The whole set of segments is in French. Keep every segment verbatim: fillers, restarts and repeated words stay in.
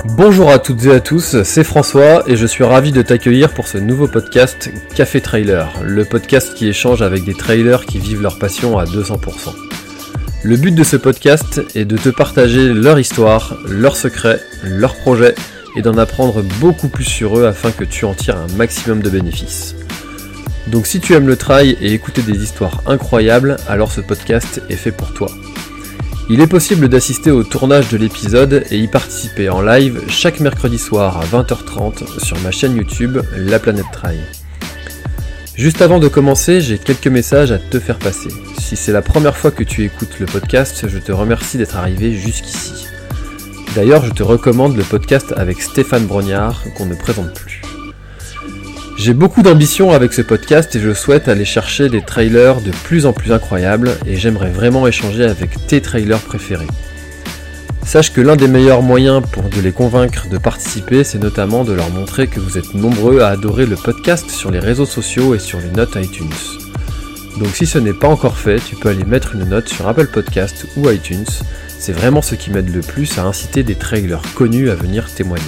Bonjour à toutes et à tous, c'est François et je suis ravi de t'accueillir pour ce nouveau podcast Café Trailer, le podcast qui échange avec des trailers qui vivent leur passion à deux cents pour cent. Le but de ce podcast est de te partager leur histoire, leurs secrets, leurs projets et d'en apprendre beaucoup plus sur eux afin que tu en tires un maximum de bénéfices. Donc si tu aimes le trail et écouter des histoires incroyables, alors ce podcast est fait pour toi. Il est possible d'assister au tournage de l'épisode et y participer en live chaque mercredi soir à vingt heures trente sur ma chaîne YouTube La Planète Trail. Juste avant de commencer, j'ai quelques messages à te faire passer. Si c'est la première fois que tu écoutes le podcast, je te remercie d'être arrivé jusqu'ici. D'ailleurs, je te recommande le podcast avec Stéphane Brognard qu'on ne présente plus. J'ai beaucoup d'ambition avec ce podcast et je souhaite aller chercher des trailers de plus en plus incroyables et j'aimerais vraiment échanger avec tes trailers préférés. Sache que l'un des meilleurs moyens pour de les convaincre de participer, c'est notamment de leur montrer que vous êtes nombreux à adorer le podcast sur les réseaux sociaux et sur les notes iTunes. Donc si ce n'est pas encore fait, tu peux aller mettre une note sur Apple Podcast ou iTunes, c'est vraiment ce qui m'aide le plus à inciter des trailers connus à venir témoigner.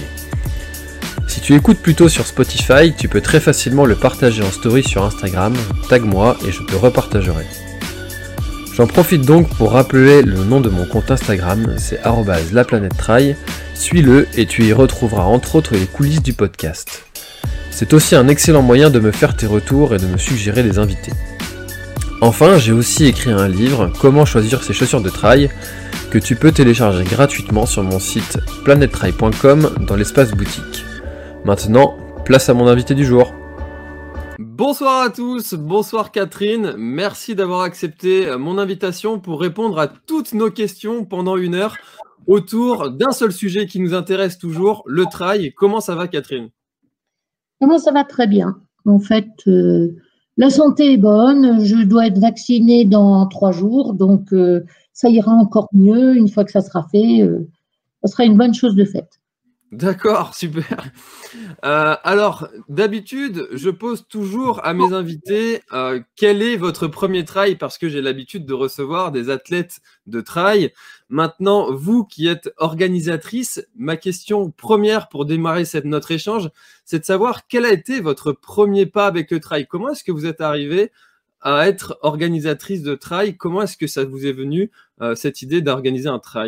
Si tu écoutes plutôt sur Spotify, tu peux très facilement le partager en story sur Instagram, tag-moi et je te repartagerai. J'en profite donc pour rappeler le nom de mon compte Instagram, c'est arobase la planète trail, suis-le et tu y retrouveras entre autres les coulisses du podcast. C'est aussi un excellent moyen de me faire tes retours et de me suggérer des invités. Enfin, j'ai aussi écrit un livre, Comment choisir ses chaussures de trail, que tu peux télécharger gratuitement sur mon site planète trail point com dans l'espace boutique. Maintenant, place à mon invité du jour. Bonsoir à tous, bonsoir Catherine, merci d'avoir accepté mon invitation pour répondre à toutes nos questions pendant une heure autour d'un seul sujet qui nous intéresse toujours, le trail. Comment ça va Catherine ? Comment ça va très bien. En fait, euh, la santé est bonne, je dois être vaccinée dans trois jours, donc euh, ça ira encore mieux une fois que ça sera fait, euh, ça sera une bonne chose de faite. D'accord, super. Euh, alors, d'habitude, je pose toujours à mes invités euh, quel est votre premier trail parce que j'ai l'habitude de recevoir des athlètes de trail. Maintenant, vous qui êtes organisatrice, ma question première pour démarrer cette, notre échange, c'est de savoir quel a été votre premier pas avec le trail. Comment est-ce que vous êtes arrivée à être organisatrice de trail ? Comment est-ce que ça vous est venu, euh, cette idée d'organiser un trail ?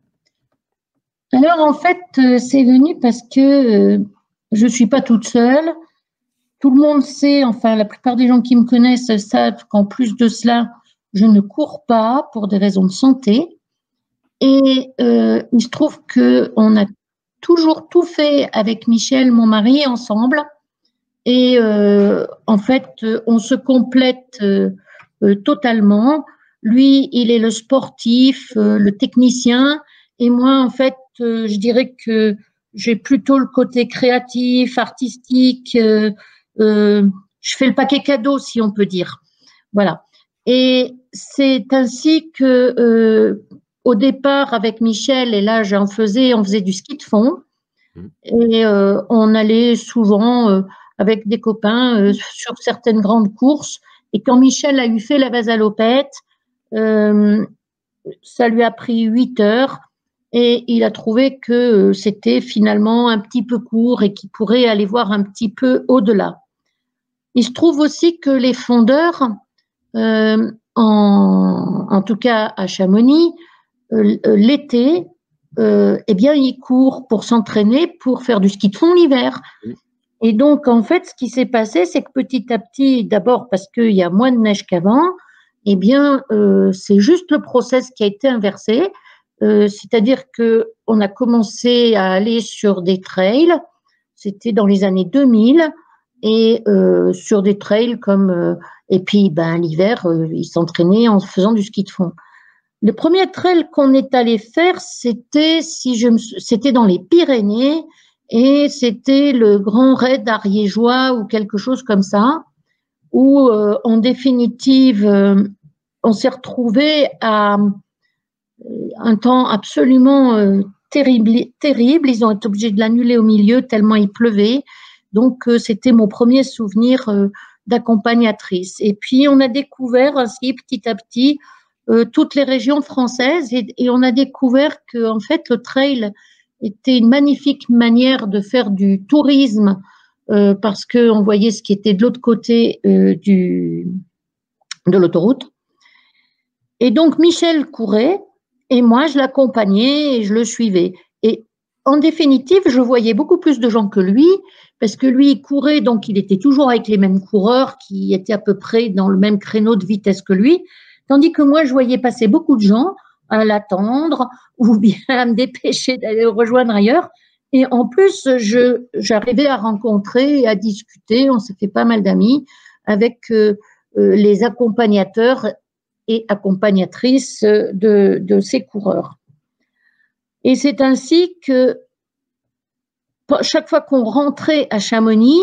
Alors, en fait, euh, c'est venu parce que euh, je ne suis pas toute seule. Tout le monde sait, enfin, la plupart des gens qui me connaissent savent qu'en plus de cela, je ne cours pas pour des raisons de santé. Et euh, il se trouve qu'on a toujours tout fait avec Michel, mon mari, ensemble. Et euh, en fait, on se complète euh, euh, totalement. Lui, il est le sportif, euh, le technicien. Et moi, en fait, euh, je dirais que j'ai plutôt le côté créatif, artistique. Euh, euh, je fais le paquet cadeau, si on peut dire. Voilà. Et c'est ainsi que, euh, au départ, avec Michel, et là, j'en faisais, on faisait du ski de fond. Et euh, on allait souvent euh, avec des copains euh, sur certaines grandes courses. Et quand Michel a eu fait la Vasalopette, euh, ça lui a pris huit heures. Et il a trouvé que c'était finalement un petit peu court et qu'il pourrait aller voir un petit peu au-delà. Il se trouve aussi que les fondeurs, euh, en, en tout cas à Chamonix, euh, l'été, euh, eh bien, ils courent pour s'entraîner, pour faire du ski de fond l'hiver. Et donc, en fait, ce qui s'est passé, c'est que petit à petit, d'abord parce qu'il y a moins de neige qu'avant, eh bien, euh, c'est juste le process qui a été inversé. Euh, c'est-à-dire qu'on a commencé à aller sur des trails, c'était dans les années deux mille, et euh, sur des trails comme, euh, et puis ben, l'hiver, euh, ils s'entraînaient en faisant du ski de fond. Le premier trail qu'on est allé faire, c'était, si je me, c'était dans les Pyrénées, et c'était le Grand Raid ariégeois ou quelque chose comme ça, où euh, en définitive, euh, on s'est retrouvé à un temps absolument euh, terrible, terrible. Ils ont été obligés de l'annuler au milieu tellement il pleuvait. Donc, euh, c'était mon premier souvenir euh, d'accompagnatrice. Et puis, on a découvert ainsi, petit à petit, euh, toutes les régions françaises et, et on a découvert que, en fait, le trail était une magnifique manière de faire du tourisme euh, parce qu'on voyait ce qui était de l'autre côté euh, du, de l'autoroute. Et donc, Michel courait et moi, je l'accompagnais et je le suivais. Et en définitive, je voyais beaucoup plus de gens que lui parce que lui, il courait, donc il était toujours avec les mêmes coureurs qui étaient à peu près dans le même créneau de vitesse que lui, tandis que moi, je voyais passer beaucoup de gens à l'attendre ou bien à me dépêcher d'aller le rejoindre ailleurs. Et en plus, je, j'arrivais à rencontrer et à discuter, on s'est fait pas mal d'amis avec euh, euh, les accompagnateurs et accompagnatrices de, de ces coureurs. Et c'est ainsi que chaque fois qu'on rentrait à Chamonix,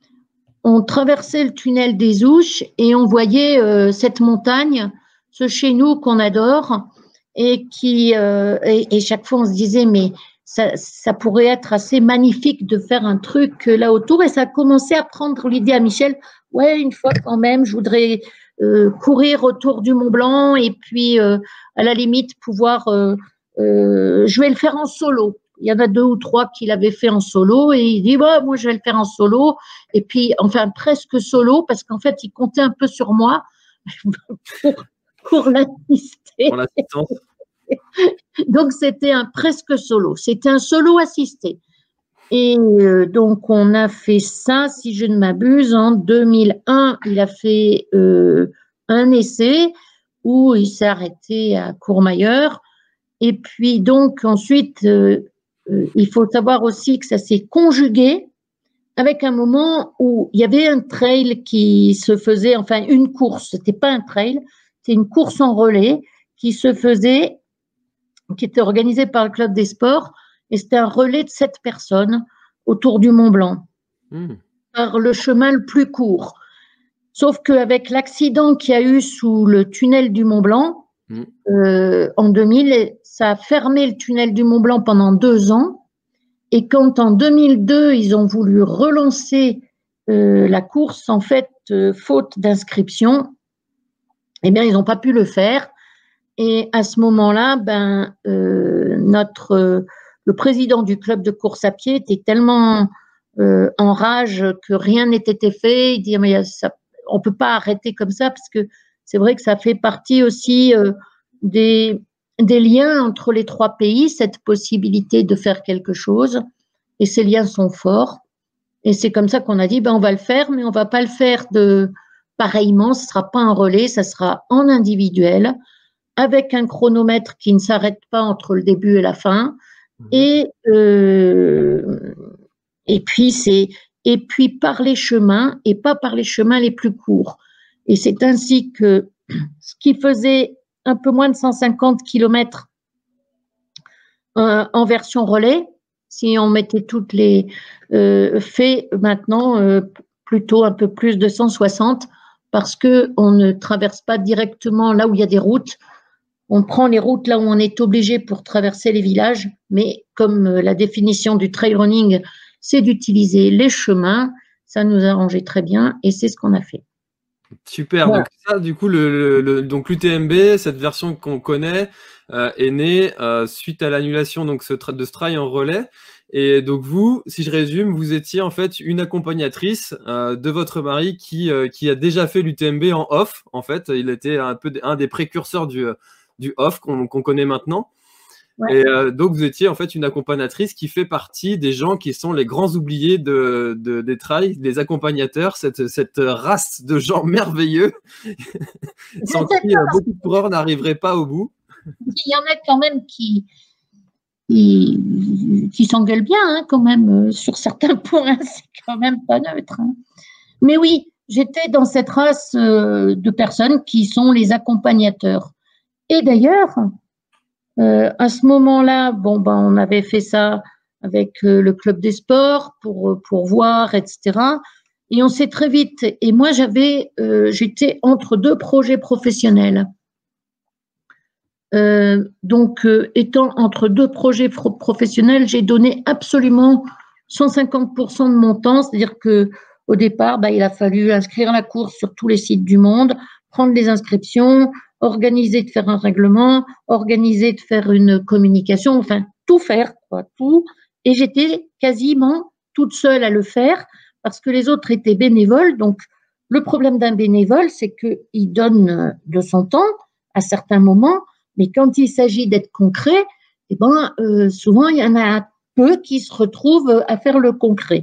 on traversait le tunnel des Ouches et on voyait euh, cette montagne, ce chez nous qu'on adore, et qui euh, et, et chaque fois on se disait mais ça, ça pourrait être assez magnifique de faire un truc là autour, et ça a commencé à prendre l'idée à Michel, ouais, une fois quand même, je voudrais euh, courir autour du Mont Blanc et puis euh, à la limite pouvoir, euh, euh, je vais le faire en solo. Il y en a deux ou trois qui l'avaient fait en solo et il dit bah, moi je vais le faire en solo, et puis enfin presque solo parce qu'en fait il comptait un peu sur moi pour, pour l'assister. Pour l'assistance. Donc c'était un presque solo, c'était un solo assisté. Et euh, donc on a fait ça, si je ne m'abuse, en deux mille un, il a fait euh, un essai où il s'est arrêté à Courmayeur. Et puis donc ensuite, euh, euh, il faut savoir aussi que ça s'est conjugué avec un moment où il y avait un trail qui se faisait, enfin une course, c'était pas un trail, c'était une course en relais qui se faisait, qui était organisée par le Club des Sports, et c'était un relais de sept personnes autour du Mont Blanc, mmh. par le chemin le plus court. Sauf qu'avec l'accident qu'il y a eu sous le tunnel du Mont Blanc, mmh. euh, en deux mille, ça a fermé le tunnel du Mont Blanc pendant deux ans. Et quand en deux mille deux, ils ont voulu relancer euh, la course, en fait, euh, faute d'inscription, eh bien, ils n'ont pas pu le faire. Et à ce moment-là, ben, euh, notre, euh, le président du club de course à pied était tellement euh, en rage que rien n'était été fait. Il dit, mais ça, on ne peut pas arrêter comme ça, parce que c'est vrai que ça fait partie aussi euh, des, des liens entre les trois pays, cette possibilité de faire quelque chose. Et ces liens sont forts. Et c'est comme ça qu'on a dit, ben, on va le faire, mais on ne va pas le faire de pareillement. Ce ne sera pas un relais, ça sera en individuel, avec un chronomètre qui ne s'arrête pas entre le début et la fin. Mmh. Et, euh, et, puis c'est, et puis par les chemins, et pas par les chemins les plus courts. Et c'est ainsi que ce qui faisait un peu moins de cent cinquante kilomètres euh, en version relais, si on mettait toutes les euh, fait maintenant euh, plutôt un peu plus de cent soixante, parce qu'on ne traverse pas directement là où il y a des routes. On prend les routes là où on est obligé pour traverser les villages, mais comme la définition du trail running, c'est d'utiliser les chemins, ça nous a arrangé très bien et c'est ce qu'on a fait. Super. Voilà. Donc ça, du coup, le, le, le donc l'U T M B, cette version qu'on connaît, euh, est née euh, suite à l'annulation donc ce de ce trail en relais. Et donc vous, si je résume, vous étiez en fait une accompagnatrice euh, de votre mari qui euh, qui a déjà fait l'U T M B en off. En fait, il était un peu un des précurseurs du du off qu'on qu'on connaît maintenant. Ouais. Et euh, donc vous étiez en fait une accompagnatrice qui fait partie des gens qui sont les grands oubliés de, de des trails, des accompagnateurs, cette cette race de gens merveilleux sans qui euh, beaucoup de coureurs n'arriveraient pas au bout. Il y en a quand même qui qui, qui s'engueulent bien hein, quand même sur certains points, c'est quand même pas neutre. Hein. Mais oui, j'étais dans cette race euh, de personnes qui sont les accompagnateurs. Et d'ailleurs, euh, à ce moment-là, bon, ben, on avait fait ça avec euh, le club des sports pour, pour voir, et cetera. Et on s'est très vite. Et moi, j'avais, euh, j'étais entre deux projets professionnels. Euh, donc, euh, étant entre deux projets pro- professionnels, j'ai donné absolument cent cinquante pour cent de mon temps. C'est-à-dire que au départ, bah, il a fallu inscrire la course sur tous les sites du monde, prendre les inscriptions, organiser de faire un règlement, organiser de faire une communication, enfin tout faire, quoi, tout. Et j'étais quasiment toute seule à le faire parce que les autres étaient bénévoles. Donc, le problème d'un bénévole, c'est qu'il donne de son temps à certains moments, mais quand il s'agit d'être concret, eh ben, euh, souvent, il y en a peu qui se retrouvent à faire le concret.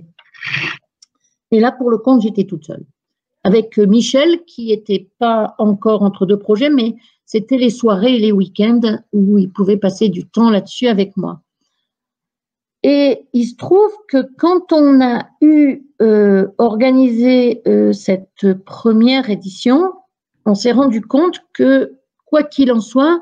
Et là, pour le compte, j'étais toute seule. Avec Michel, qui n'était pas encore entre deux projets, mais c'était les soirées et les week-ends où il pouvait passer du temps là-dessus avec moi. Et il se trouve que quand on a eu euh, organisé euh, cette première édition, on s'est rendu compte que, quoi qu'il en soit,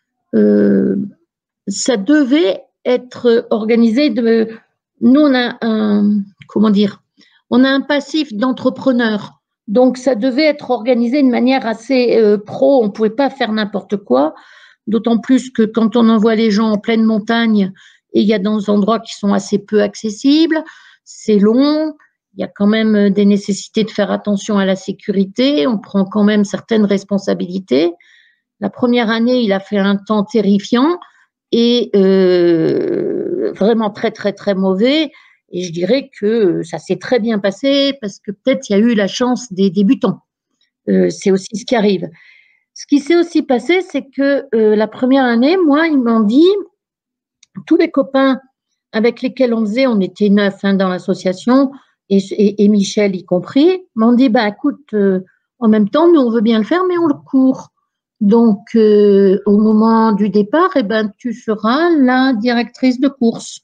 euh, ça devait être organisé de… Nous, on a un… Comment dire ? On a un passif d'entrepreneur. Donc, ça devait être organisé de manière assez euh, pro. On ne pouvait pas faire n'importe quoi. D'autant plus que quand on envoie les gens en pleine montagne, et il y a dans des endroits qui sont assez peu accessibles, c'est long, il y a quand même des nécessités de faire attention à la sécurité, on prend quand même certaines responsabilités. La première année, il a fait un temps terrifiant et euh, vraiment très, très, très mauvais. Et je dirais que ça s'est très bien passé parce que peut-être il y a eu la chance des débutants. Euh, c'est aussi ce qui arrive. Ce qui s'est aussi passé, c'est que euh, la première année, moi, ils m'ont dit… Tous les copains avec lesquels on faisait, on était neuf hein, dans l'association, et, et, et Michel y compris, m'ont dit, bah, écoute, euh, en même temps, nous, on veut bien le faire, mais on le court. Donc, euh, au moment du départ, eh ben, tu seras la directrice de course.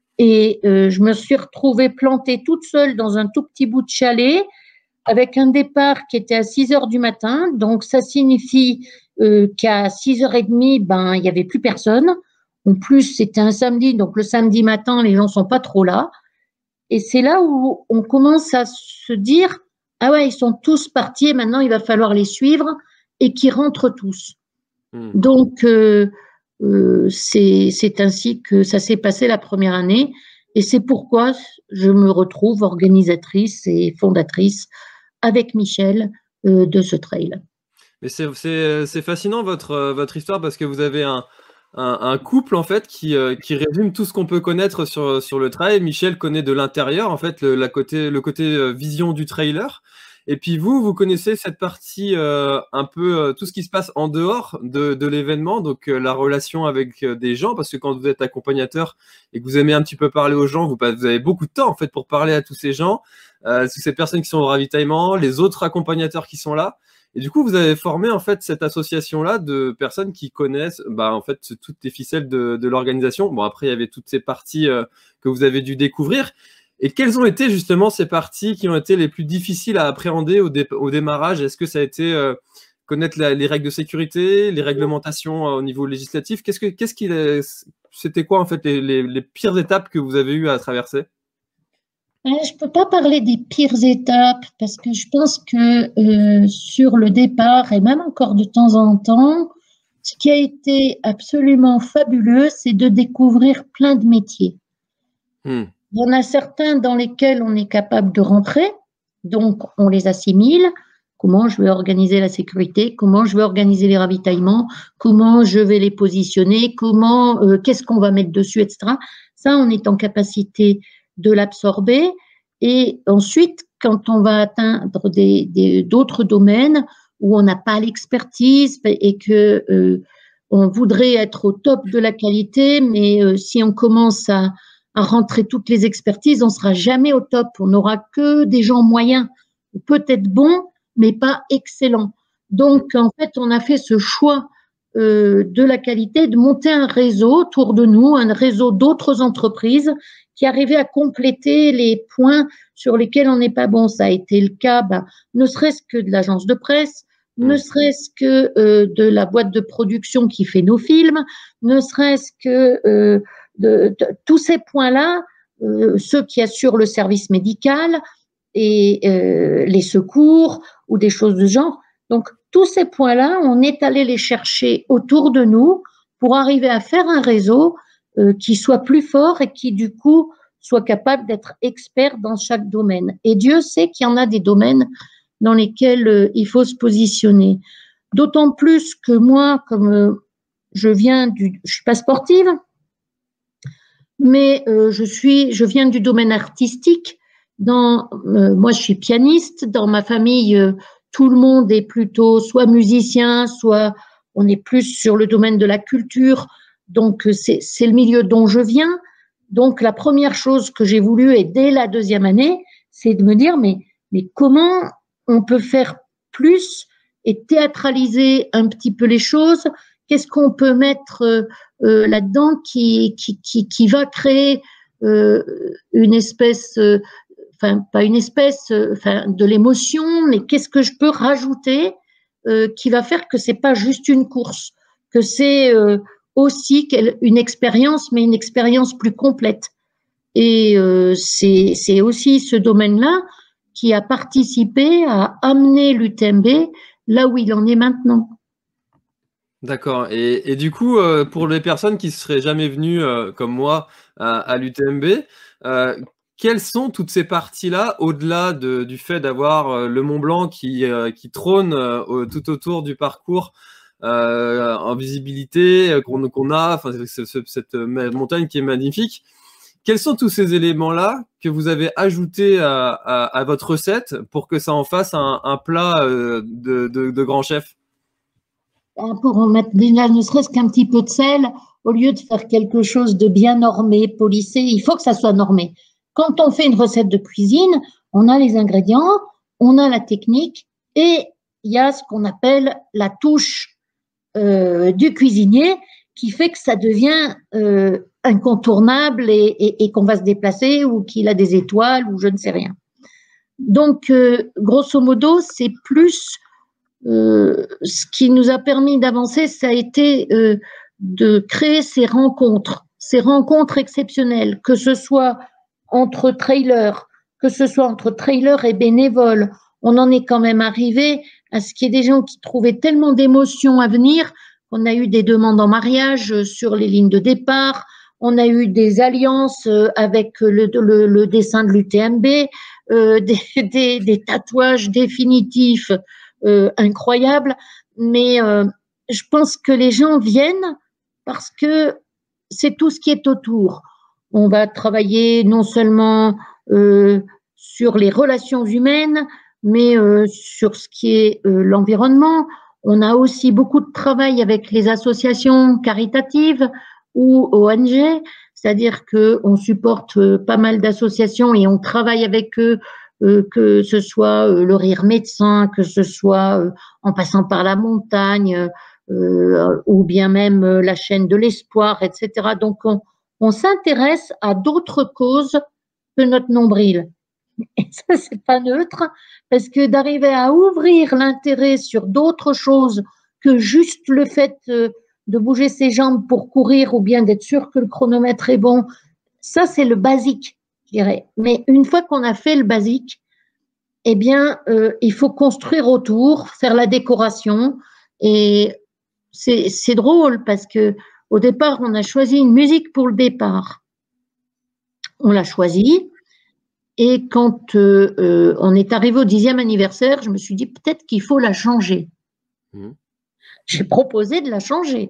Et euh, je me suis retrouvée plantée toute seule dans un tout petit bout de chalet, avec un départ qui était à six heures du matin. Donc, ça signifie euh, qu'à six heures trente, ben, il n'y avait plus personne. En plus, c'était un samedi, donc le samedi matin, les gens ne sont pas trop là. Et c'est là où on commence à se dire, ah ouais, ils sont tous partis et maintenant il va falloir les suivre et qu'ils rentrent tous. Mmh. Donc, euh, euh, c'est, c'est ainsi que ça s'est passé la première année. Et c'est pourquoi je me retrouve organisatrice et fondatrice avec Michel euh, de ce trail. Mais c'est, c'est, c'est fascinant votre, votre histoire parce que vous avez un… Un, un couple en fait qui, euh, qui résume tout ce qu'on peut connaître sur, sur le trail. Michel connaît de l'intérieur en fait le, la côté, le côté euh, vision du trailer. Et puis vous, vous connaissez cette partie euh, un peu euh, tout ce qui se passe en dehors de, de l'événement, donc euh, la relation avec euh, des gens, parce que quand vous êtes accompagnateur et que vous aimez un petit peu parler aux gens, vous, vous avez beaucoup de temps en fait pour parler à tous ces gens, euh, toutes ces personnes qui sont au ravitaillement, les autres accompagnateurs qui sont là. Et du coup, vous avez formé en fait cette association-là de personnes qui connaissent, bah en fait toutes les ficelles de, de l'organisation. Bon, après il y avait toutes ces parties euh, que vous avez dû découvrir. Et quelles ont été justement ces parties qui ont été les plus difficiles à appréhender au, dé- au démarrage? Est-ce que ça a été euh, connaître la, les règles de sécurité, les réglementations euh, au niveau législatif? Qu'est-ce que qu'est-ce qui c'était quoi en fait les, les, les pires étapes que vous avez eu à traverser? Je ne peux pas parler des pires étapes parce que je pense que euh, sur le départ et même encore de temps en temps, ce qui a été absolument fabuleux, c'est de découvrir plein de métiers. Hmm. Il y en a certains dans lesquels on est capable de rentrer, donc on les assimile. Comment je vais organiser la sécurité, comment je vais organiser les ravitaillements, comment je vais les positionner, comment, euh, qu'est-ce qu'on va mettre dessus, et cetera. Ça, on est en capacité de l'absorber. Et ensuite, quand on va atteindre des, des, d'autres domaines où on n'a pas l'expertise et que euh, on voudrait être au top de la qualité, mais euh, si on commence à, à rentrer toutes les expertises, on ne sera jamais au top. On n'aura que des gens moyens, peut-être bons, mais pas excellents. Donc, en fait, on a fait ce choix euh, de la qualité, de monter un réseau autour de nous, un réseau d'autres entreprises qui arrivaient à compléter les points sur lesquels on n'est pas bon. Ça a été le cas, bah, ne serait-ce que de l'agence de presse, mmh. ne serait-ce que euh, de la boîte de production qui fait nos films, ne serait-ce que euh, de, de tous ces points-là, euh, ceux qui assurent le service médical et euh, les secours ou des choses de genre. Donc, tous ces points-là, on est allé les chercher autour de nous pour arriver à faire un réseau euh, qui soit plus fort et qui, du coup, soit capable d'être expert dans chaque domaine. Et Dieu sait qu'il y en a des domaines dans lesquels euh, il faut se positionner. D'autant plus que moi, comme euh, je viens du… Je ne suis pas sportive, mais euh, je suis, je viens du domaine artistique. Dans, euh, moi, je suis pianiste. Dans ma famille, euh, tout le monde est plutôt soit musicien, soit on est plus sur le domaine de la culture. Donc, c'est, c'est le milieu dont je viens. Donc, la première chose que j'ai voulu, et dès la deuxième année, c'est de me dire, mais, mais comment on peut faire plus et théâtraliser un petit peu les choses? Qu'est-ce qu'on peut mettre euh, euh, là-dedans qui, qui, qui, qui va créer euh, une espèce, euh, enfin, pas une espèce, euh, enfin, de l'émotion, mais qu'est-ce que je peux rajouter euh, qui va faire que c'est pas juste une course, que c'est euh, aussi une expérience, mais une expérience plus complète. Et euh, c'est, c'est aussi ce domaine-là qui a participé à amener l'U T M B là où il en est maintenant. D'accord. Et, et du coup, euh, pour les personnes qui ne seraient jamais venues, euh, comme moi, à, à l'U T M B, euh, quelles sont toutes ces parties-là, au-delà de, du fait d'avoir euh, le Mont Blanc qui, euh, qui trône euh, au- tout autour du parcours euh, en visibilité euh, qu'on qu'on a, enfin, ce- ce- cette montagne qui est magnifique. Quels sont tous ces éléments-là que vous avez ajoutés à, à, à votre recette pour que ça en fasse un, un plat euh, de, de, de grand chef? Pour en mettre déjà ne serait-ce qu'un petit peu de sel, au lieu de faire quelque chose de bien normé, polissé, il faut que ça soit normé. Quand on fait une recette de cuisine, on a les ingrédients, on a la technique et il y a ce qu'on appelle la touche euh, du cuisinier qui fait que ça devient euh, incontournable et, et, et qu'on va se déplacer ou qu'il a des étoiles ou je ne sais rien. Donc, euh, grosso modo, c'est plus euh, ce qui nous a permis d'avancer, ça a été euh, de créer ces rencontres, ces rencontres exceptionnelles, que ce soit entre trailers, que ce soit entre trailers et bénévoles. On en est quand même arrivé à ce qu'il y ait des gens qui trouvaient tellement d'émotions à venir qu'on a eu des demandes en mariage sur les lignes de départ, on a eu des alliances avec le, le, le dessin de l'U T M B, euh, des, des, des tatouages définitifs euh, incroyables, mais euh, je pense que les gens viennent parce que c'est tout ce qui est autour. On va travailler non seulement euh, sur les relations humaines, mais euh, sur ce qui est euh, l'environnement. On a aussi beaucoup de travail avec les associations caritatives ou O N G, c'est-à-dire qu'on supporte euh, pas mal d'associations et on travaille avec eux, euh, que ce soit euh, le Rire Médecin, que ce soit euh, en passant par la montagne, euh, ou bien même euh, la chaîne de l'espoir, et cetera. Donc, on, on s'intéresse à d'autres causes que notre nombril. Et ça, c'est pas neutre, parce que d'arriver à ouvrir l'intérêt sur d'autres choses que juste le fait de bouger ses jambes pour courir ou bien d'être sûr que le chronomètre est bon, ça, c'est le basique, je dirais. Mais une fois qu'on a fait le basique, eh bien, euh, il faut construire autour, faire la décoration. Et c'est, c'est drôle parce que au départ, on a choisi une musique pour le départ. On l'a choisie. Et quand euh, euh, on est arrivé au dixième anniversaire, je me suis dit peut-être qu'il faut la changer. Mmh. J'ai proposé de la changer.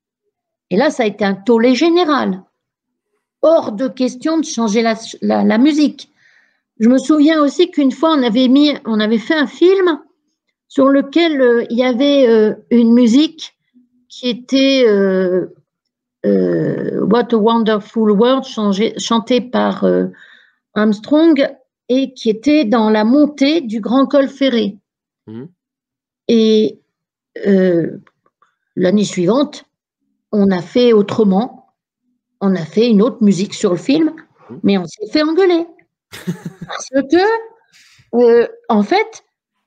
Et là, ça a été un tollé général. Hors de question de changer la, la, la musique. Je me souviens aussi qu'une fois, on avait, mis, on avait fait un film sur lequel euh, il y avait euh, une musique qui était euh, euh, What a Wonderful World, changé, chantée par euh, Armstrong, et qui était dans la montée du Grand Col Ferré. Mmh. Et euh, l'année suivante, on a fait autrement. On a fait une autre musique sur le film, mmh. mais on s'est fait engueuler. Parce que, euh, en fait,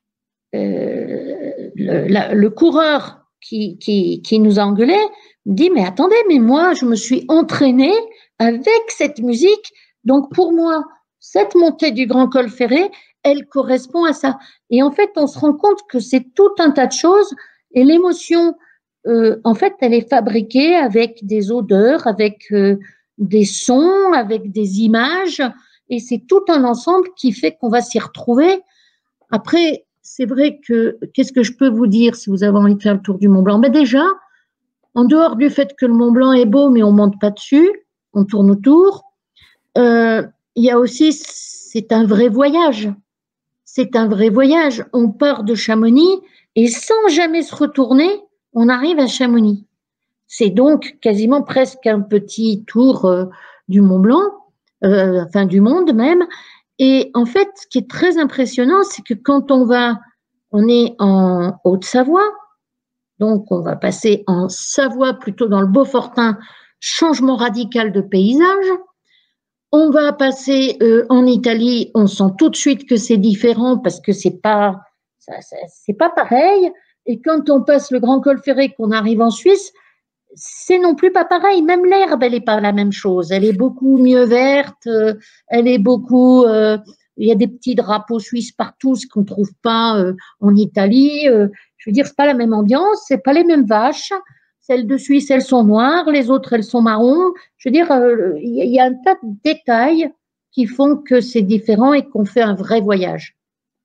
euh, le, la, le coureur qui, qui, qui nous a engueulés dit, mais attendez, mais moi, je me suis entraînée avec cette musique, donc pour moi, cette montée du Grand Col Ferré, elle correspond à ça. Et en fait, on se rend compte que c'est tout un tas de choses et l'émotion, euh, en fait, elle est fabriquée avec des odeurs, avec euh, des sons, avec des images et c'est tout un ensemble qui fait qu'on va s'y retrouver. Après, c'est vrai que, qu'est-ce que je peux vous dire si vous avez envie de faire le tour du Mont Blanc? Ben déjà, en dehors du fait que le Mont Blanc est beau, mais on ne monte pas dessus, on tourne autour. Euh, il y a aussi, c'est un vrai voyage. C'est un vrai voyage. On part de Chamonix et sans jamais se retourner, on arrive à Chamonix. C'est donc quasiment presque un petit tour euh, du Mont Blanc, euh, enfin du monde même. Et en fait, ce qui est très impressionnant, c'est que quand on va, on est en Haute-Savoie, donc on va passer en Savoie, plutôt dans le Beaufortin, changement radical de paysage. On va passer euh, en Italie, on sent tout de suite que c'est différent parce que c'est pas, ça, ça, c'est pas pareil. Et quand on passe le Grand Col Ferré, qu'on arrive en Suisse, c'est non plus pas pareil. Même l'herbe, elle n'est pas la même chose. Elle est beaucoup mieux verte. Euh, elle est beaucoup. Euh, il y a des petits drapeaux suisses partout, ce qu'on ne trouve pas euh, en Italie. Euh, je veux dire, c'est pas la même ambiance, c'est pas les mêmes vaches. Celles de Suisse, elles sont noires, les autres, elles sont marron. Je veux dire, euh, il y a un tas de détails qui font que c'est différent et qu'on fait un vrai voyage.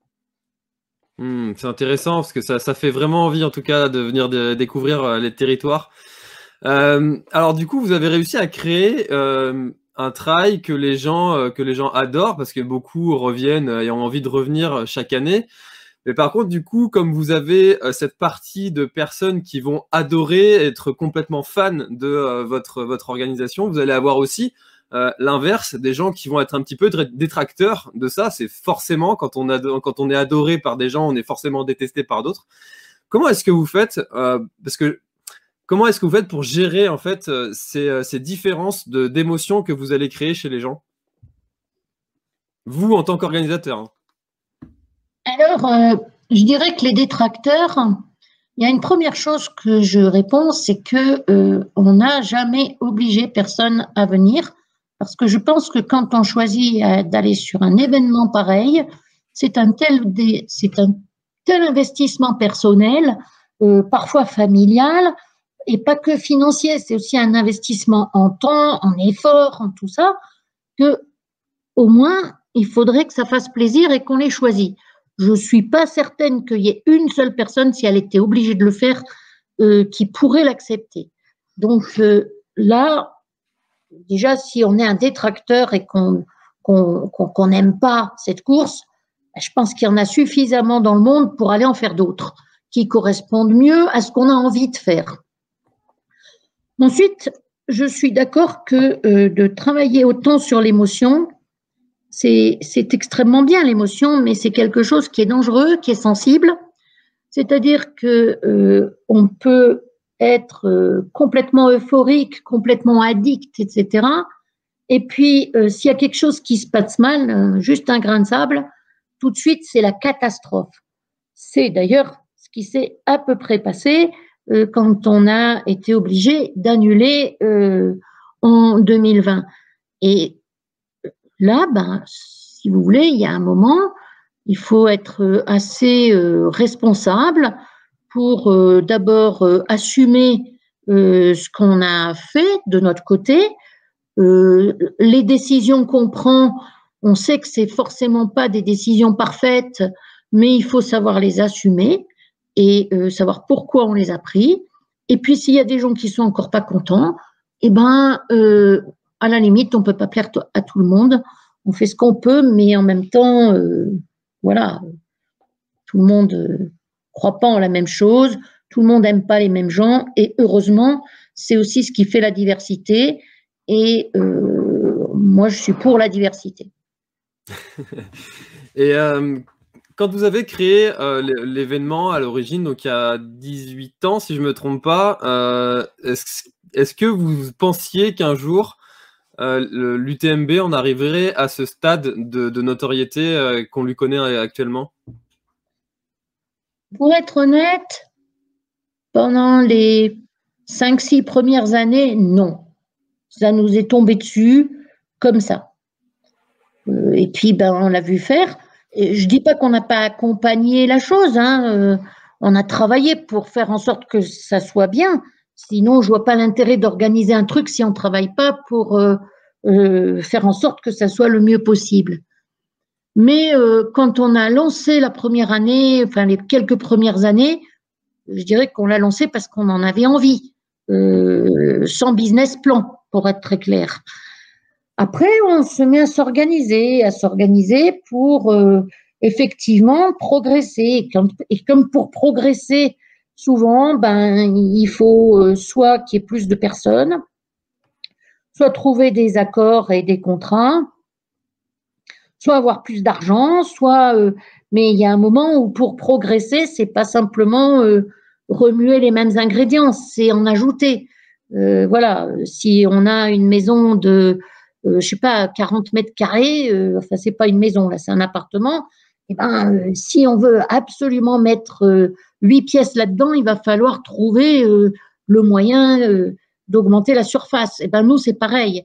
Mmh, c'est intéressant parce que ça, ça fait vraiment envie, en tout cas, de venir de, découvrir euh, les territoires. Euh, alors du coup, vous avez réussi à créer euh, un trail que les gens euh, que les gens adorent parce que beaucoup reviennent et ont envie de revenir chaque année. Mais par contre, du coup, comme vous avez euh, cette partie de personnes qui vont adorer, être complètement fans de euh, votre votre organisation, vous allez avoir aussi euh, l'inverse, des gens qui vont être un petit peu détracteurs de ça. C'est forcément quand on ado- quand on est adoré par des gens, on est forcément détesté par d'autres. Comment est-ce que vous faites euh, parce que Comment est-ce que vous faites pour gérer en fait euh, ces, euh, ces différences de, d'émotions que vous allez créer chez les gens? Vous, en tant qu'organisateur. Hein. Alors, euh, je dirais que les détracteurs, il y a une première chose que je réponds, c'est que euh, on n'a jamais obligé personne à venir, parce que je pense que quand on choisit euh, d'aller sur un événement pareil, c'est un tel, dé, c'est un tel investissement personnel, euh, parfois familial, et pas que financier, c'est aussi un investissement en temps, en effort, en tout ça, que au moins il faudrait que ça fasse plaisir et qu'on les choisit. Je ne suis pas certaine qu'il y ait une seule personne, si elle était obligée de le faire, euh, qui pourrait l'accepter. Donc euh, là, déjà, si on est un détracteur et qu'on qu'on, qu'on, qu'on n'aime pas cette course, je pense qu'il y en a suffisamment dans le monde pour aller en faire d'autres qui correspondent mieux à ce qu'on a envie de faire. Ensuite, je suis d'accord que euh, de travailler autant sur l'émotion, c'est, c'est extrêmement bien l'émotion, mais c'est quelque chose qui est dangereux, qui est sensible. C'est-à-dire que euh, on peut être euh, complètement euphorique, complètement addict, et cetera. Et puis, euh, s'il y a quelque chose qui se passe mal, euh, juste un grain de sable, tout de suite, c'est la catastrophe. C'est d'ailleurs ce qui s'est à peu près passé euh, quand on a été obligé d'annuler euh, en deux mille vingt. Et là, ben, si vous voulez, il y a un moment, il faut être assez euh, responsable pour euh, d'abord euh, assumer euh, ce qu'on a fait de notre côté. Euh, les décisions qu'on prend, on sait que c'est forcément pas des décisions parfaites, mais il faut savoir les assumer et euh, savoir pourquoi on les a pris. Et puis, s'il y a des gens qui sont encore pas contents, eh ben, euh, à la limite, on peut pas plaire à tout le monde. On fait ce qu'on peut, mais en même temps, euh, voilà, tout le monde euh, croit pas en la même chose, tout le monde aime pas les mêmes gens, et heureusement, c'est aussi ce qui fait la diversité. Et euh, moi, je suis pour la diversité. Et euh, quand vous avez créé euh, l'événement à l'origine, donc il y a dix-huit ans, si je ne me trompe pas, euh, est-ce, est-ce que vous pensiez qu'un jour, euh, l'U T M B en arriverait à ce stade de, de notoriété euh, qu'on lui connaît actuellement? Pour être honnête, pendant les cinq six premières années, non. Ça nous est tombé dessus comme ça. Euh, et puis, ben, on l'a vu faire. Et je ne dis pas qu'on n'a pas accompagné la chose. Hein. Euh, on a travaillé pour faire en sorte que ça soit bien. Sinon, je ne vois pas l'intérêt d'organiser un truc si on ne travaille pas pour euh, euh, faire en sorte que ça soit le mieux possible. Mais euh, quand on a lancé la première année, enfin les quelques premières années, je dirais qu'on l'a lancé parce qu'on en avait envie. euh, sans business plan, pour être très clair. Après, on se met à s'organiser, à s'organiser pour euh, effectivement progresser. Et comme, et comme pour progresser, souvent, ben, il faut euh, soit qu'il y ait plus de personnes, soit trouver des accords et des contrats, soit avoir plus d'argent, soit. Euh, mais il y a un moment où pour progresser, c'est pas simplement euh, remuer les mêmes ingrédients, c'est en ajouter. Euh, voilà, si on a une maison de, euh, je sais pas, quarante mètres carrés, euh, enfin c'est pas une maison là, c'est un appartement. Et ben, euh, si on veut absolument mettre euh, huit pièces là-dedans, il va falloir trouver euh, le moyen euh, d'augmenter la surface. Et ben nous c'est pareil.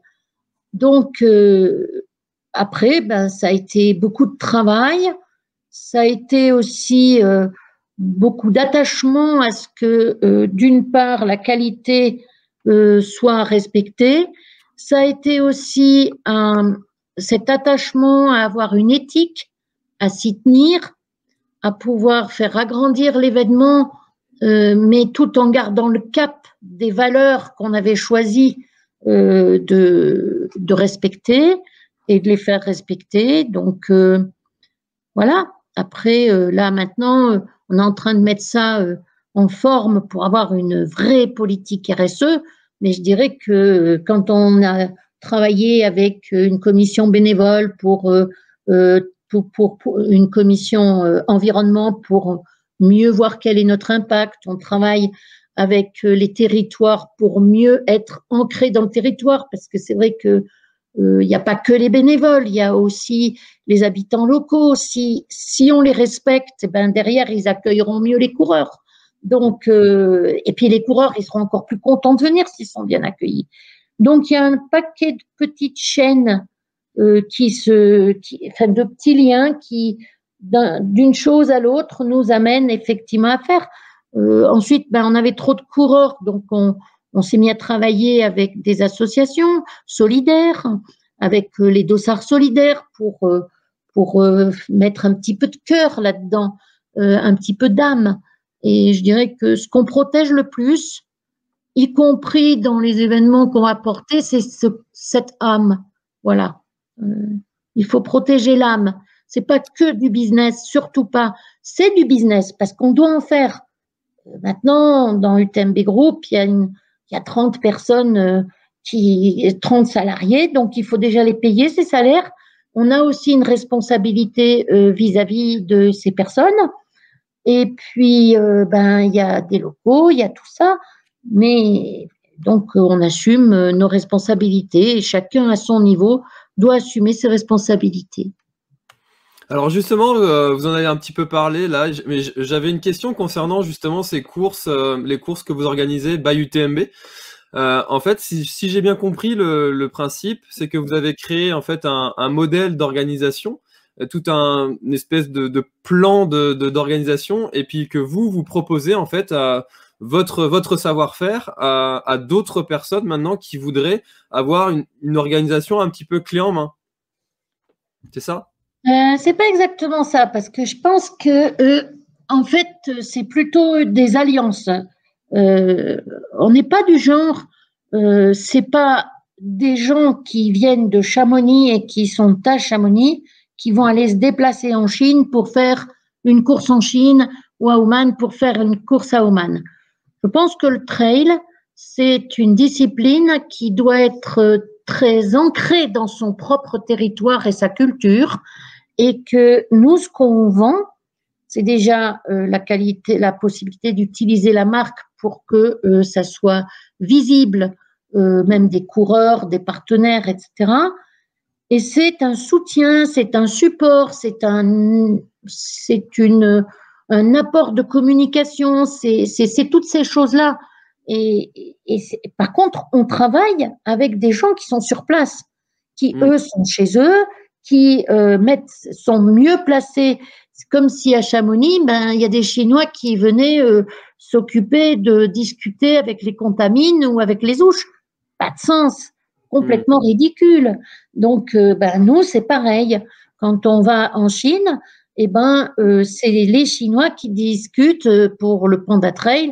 Donc euh, après, ben ça a été beaucoup de travail. Ça a été aussi euh, beaucoup d'attachement à ce que, euh, d'une part, la qualité euh, soit respectée. Ça a été aussi un, cet attachement à avoir une éthique, à s'y tenir, à pouvoir faire agrandir l'événement, euh, mais tout en gardant le cap des valeurs qu'on avait choisi euh, de, de respecter et de les faire respecter. Donc, euh, voilà. Après, euh, là, maintenant, euh, on est en train de mettre ça euh, en forme pour avoir une vraie politique R S E. Mais je dirais que euh, quand on a travaillé avec une commission bénévole pour, euh, pour, pour, pour une commission euh, environnement pour mieux voir quel est notre impact, on travaille avec euh, les territoires pour mieux être ancré dans le territoire, parce que c'est vrai que il n'y a pas que les bénévoles, il y a aussi les habitants locaux. Si, si on les respecte, ben derrière, ils accueilleront mieux les coureurs. Donc, euh, et puis les coureurs, ils seront encore plus contents de venir s'ils sont bien accueillis. Donc, il y a un paquet de petites chaînes euh, qui se, qui, enfin, de petits liens qui, d'une chose à l'autre, nous amènent effectivement à faire. Euh, ensuite, ben, on avait trop de coureurs, donc on On s'est mis à travailler avec des associations solidaires, avec les dossards solidaires pour, pour mettre un petit peu de cœur là-dedans, un petit peu d'âme. Et je dirais que ce qu'on protège le plus, y compris dans les événements qu'on va porter, c'est ce, cette âme. Voilà. Il faut protéger l'âme. C'est pas que du business, surtout pas. C'est du business parce qu'on doit en faire. Maintenant, dans U T M B Group, il y a une Il y a trente personnes, qui, trente salariés, donc il faut déjà les payer, ces salaires. On a aussi une responsabilité euh, vis-à-vis de ces personnes. Et puis, euh, ben, il y a des locaux, il y a tout ça. Mais donc, on assume nos responsabilités et chacun à son niveau doit assumer ses responsabilités. Alors justement, euh, vous en avez un petit peu parlé là, mais j'avais une question concernant justement ces courses, euh, les courses que vous organisez by U T M B. Euh, en fait, si, si j'ai bien compris le, le principe, c'est que vous avez créé en fait un, un modèle d'organisation, tout un une espèce de, de plan de d'organisation, et puis que vous vous proposez en fait à votre votre savoir-faire à, à d'autres personnes maintenant qui voudraient avoir une, une organisation un petit peu clé en main. C'est ça? Euh, c'est pas exactement ça, parce que je pense que, euh, en fait, c'est plutôt des alliances. Euh, on n'est pas du genre, euh, c'est pas des gens qui viennent de Chamonix et qui sont à Chamonix qui vont aller se déplacer en Chine pour faire une course en Chine ou à Oman pour faire une course à Oman. Je pense que le trail, c'est une discipline qui doit être très ancrée dans son propre territoire et sa culture, et que nous, ce qu'on vend, c'est déjà euh, la qualité, la possibilité d'utiliser la marque pour que euh, ça soit visible, euh, même des coureurs, des partenaires, et cetera. Et c'est un soutien, c'est un support, c'est un, c'est une, un apport de communication, c'est, c'est, c'est toutes ces choses-là. Et, et c'est, par contre, on travaille avec des gens qui sont sur place, qui, mmh. eux, sont chez eux, qui euh, mettent, sont mieux placés. C'est comme si à Chamonix, ben, il y a des Chinois qui venaient euh, s'occuper de discuter avec les contamines ou avec les ouches. Pas de sens, complètement mmh. ridicule. Donc, euh, ben, nous, c'est pareil. Quand on va en Chine, eh ben, euh, c'est les Chinois qui discutent pour le Panda Trail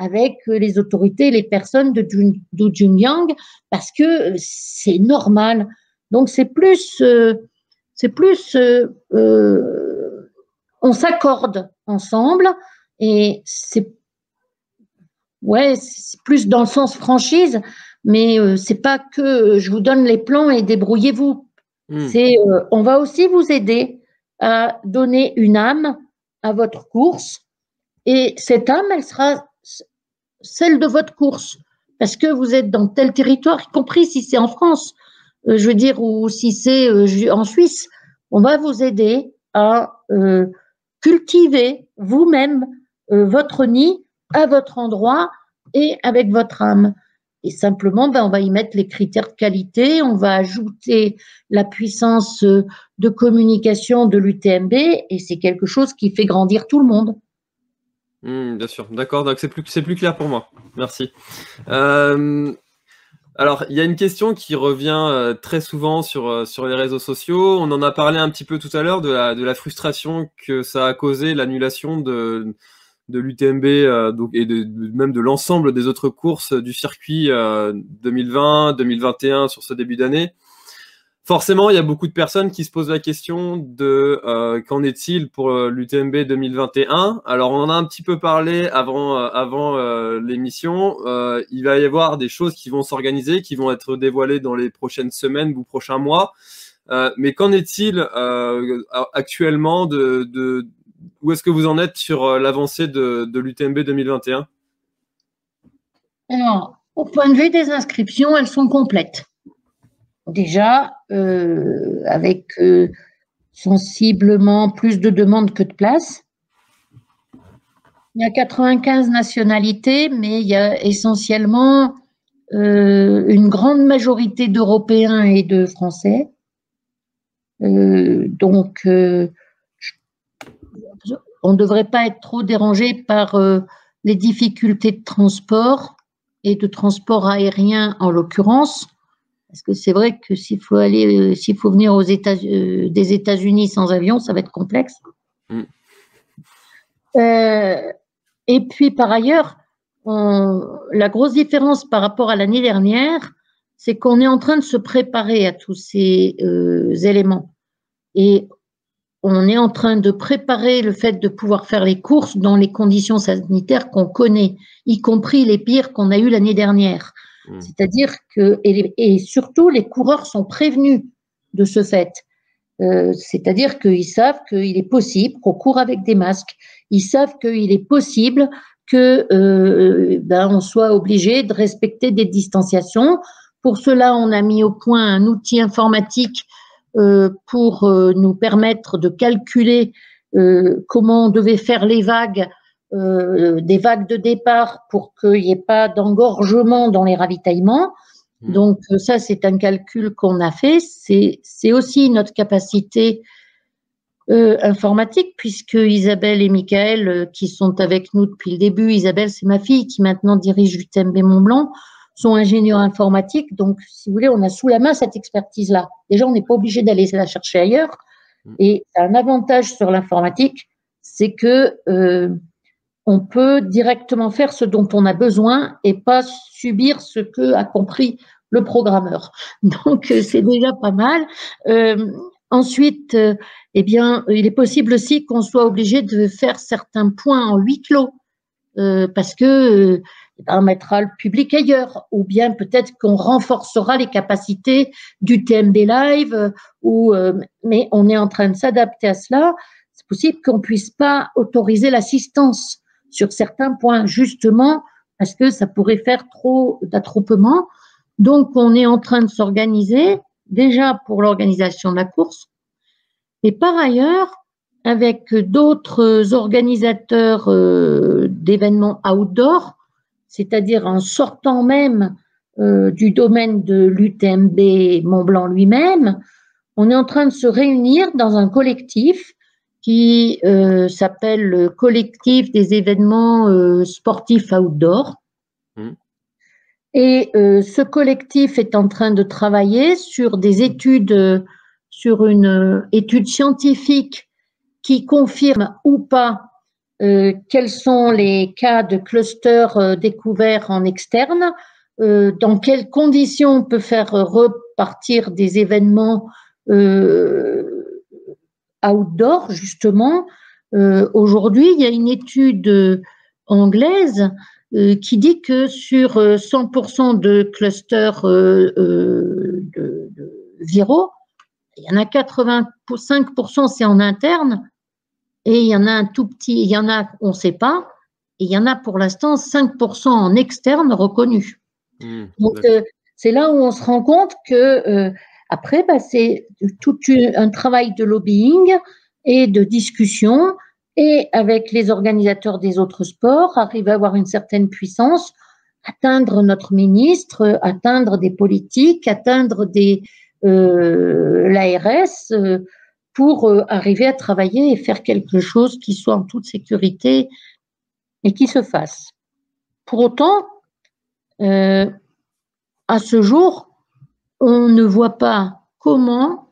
avec les autorités, les personnes de, de Junjiang, parce que c'est normal. Donc c'est plus, euh, c'est plus, euh, euh, on s'accorde ensemble et c'est, ouais, c'est plus dans le sens franchise, mais euh, c'est pas que je vous donne les plans et débrouillez-vous. Mmh. C'est, euh, on va aussi vous aider à donner une âme à votre course et cette âme, elle sera celle de votre course parce que vous êtes dans tel territoire, y compris si c'est en France, euh, je veux dire, ou si c'est euh, en Suisse, on va vous aider à euh, cultiver vous-même euh, votre nid à votre endroit et avec votre âme. Et simplement, ben, on va y mettre les critères de qualité, on va ajouter la puissance de communication de l'U T M B et c'est quelque chose qui fait grandir tout le monde. Mmh, bien sûr, d'accord, donc c'est plus, c'est plus clair pour moi. Merci. Euh, alors, il y a une question qui revient euh, très souvent sur, euh, sur les réseaux sociaux. On en a parlé un petit peu tout à l'heure de la, de la frustration que ça a causé l'annulation de... de l'U T M B euh, donc, et de, de, même de l'ensemble des autres courses du circuit euh, deux mille vingt, deux mille vingt et un sur ce début d'année. Forcément, il y a beaucoup de personnes qui se posent la question de euh, qu'en est-il pour euh, l'U T M B deux mille vingt et un. Alors, on en a un petit peu parlé avant, euh, avant euh, l'émission. Euh, il va y avoir des choses qui vont s'organiser, qui vont être dévoilées dans les prochaines semaines ou prochains mois. Euh, mais qu'en est-il euh, actuellement de, de où est-ce que vous en êtes sur l'avancée de, de l'U T M B deux mille vingt et un? Alors, au point de vue des inscriptions, elles sont complètes. Déjà, euh, avec euh, sensiblement plus de demandes que de places. Il y a quatre-vingt-quinze nationalités, mais il y a essentiellement euh, une grande majorité d'Européens et de Français. Euh, donc, euh, on ne devrait pas être trop dérangé par euh, les difficultés de transport et de transport aérien en l'occurrence, parce que c'est vrai que s'il faut aller, s'il faut venir aux États, euh, des États-Unis sans avion, ça va être complexe. Mm. Euh, et puis par ailleurs, on, la grosse différence par rapport à l'année dernière, c'est qu'on est en train de se préparer à tous ces euh, éléments. Et on est en train de préparer le fait de pouvoir faire les courses dans les conditions sanitaires qu'on connaît, y compris les pires qu'on a eues l'année dernière. Mmh. C'est-à-dire que, et, les, et surtout, les coureurs sont prévenus de ce fait. Euh, c'est-à-dire qu'ils savent qu'il est possible qu'on court avec des masques. Ils savent qu'il est possible que euh, ben, on soit obligé de respecter des distanciations. Pour cela, on a mis au point un outil informatique Euh, pour euh, nous permettre de calculer euh, comment on devait faire les vagues, euh, des vagues de départ pour qu'il n'y ait pas d'engorgement dans les ravitaillements. Mmh. Donc euh, ça, c'est un calcul qu'on a fait. C'est, c'est aussi notre capacité euh, informatique, puisque Isabelle et Michael, euh, qui sont avec nous depuis le début, Isabelle, c'est ma fille qui maintenant dirige l'U T M B Mont-Blanc, sont ingénieurs informatiques, donc si vous voulez, on a sous la main cette expertise-là. Déjà, on n'est pas obligé d'aller la chercher ailleurs. Et un avantage sur l'informatique, c'est que euh, on peut directement faire ce dont on a besoin et pas subir ce que a compris le programmeur. Donc, c'est déjà pas mal. Euh, ensuite, euh, eh bien, il est possible aussi qu'on soit obligé de faire certains points en huis clos euh, parce que euh, on mettra le public ailleurs, ou bien peut-être qu'on renforcera les capacités du T M B Live, euh, ou, euh, mais on est en train de s'adapter à cela. C'est possible qu'on ne puisse pas autoriser l'assistance sur certains points, justement parce que ça pourrait faire trop d'attroupement. Donc, on est en train de s'organiser, déjà pour l'organisation de la course, et par ailleurs, avec d'autres organisateurs euh, d'événements outdoor, c'est-à-dire en sortant même euh, du domaine de l'U T M B Mont-Blanc lui-même, on est en train de se réunir dans un collectif qui euh, s'appelle le collectif des événements euh, sportifs outdoor. Mmh. Et euh, ce collectif est en train de travailler sur des études, sur une étude scientifique qui confirme ou pas euh, quels sont les cas de clusters euh, découverts en externe, euh, dans quelles conditions on peut faire repartir des événements euh, outdoor, justement. Euh, aujourd'hui, il y a une étude anglaise euh, qui dit que sur cent pour cent de clusters euh, euh, de, de viraux, il y en a quatre-vingt-cinq pour cent c'est en interne et il y en a un tout petit, il y en a on ne sait pas, et il y en a pour l'instant cinq pour cent en externe reconnus. Mmh, Donc euh, c'est là où on se rend compte que euh, après, bah, c'est tout un travail de lobbying et de discussion, et avec les organisateurs des autres sports, arriver à avoir une certaine puissance, atteindre notre ministre, atteindre des politiques, atteindre des euh, l'A R S euh, pour euh, arriver à travailler et faire quelque chose qui soit en toute sécurité et qui se fasse. Pour autant, euh, à ce jour, on ne voit pas comment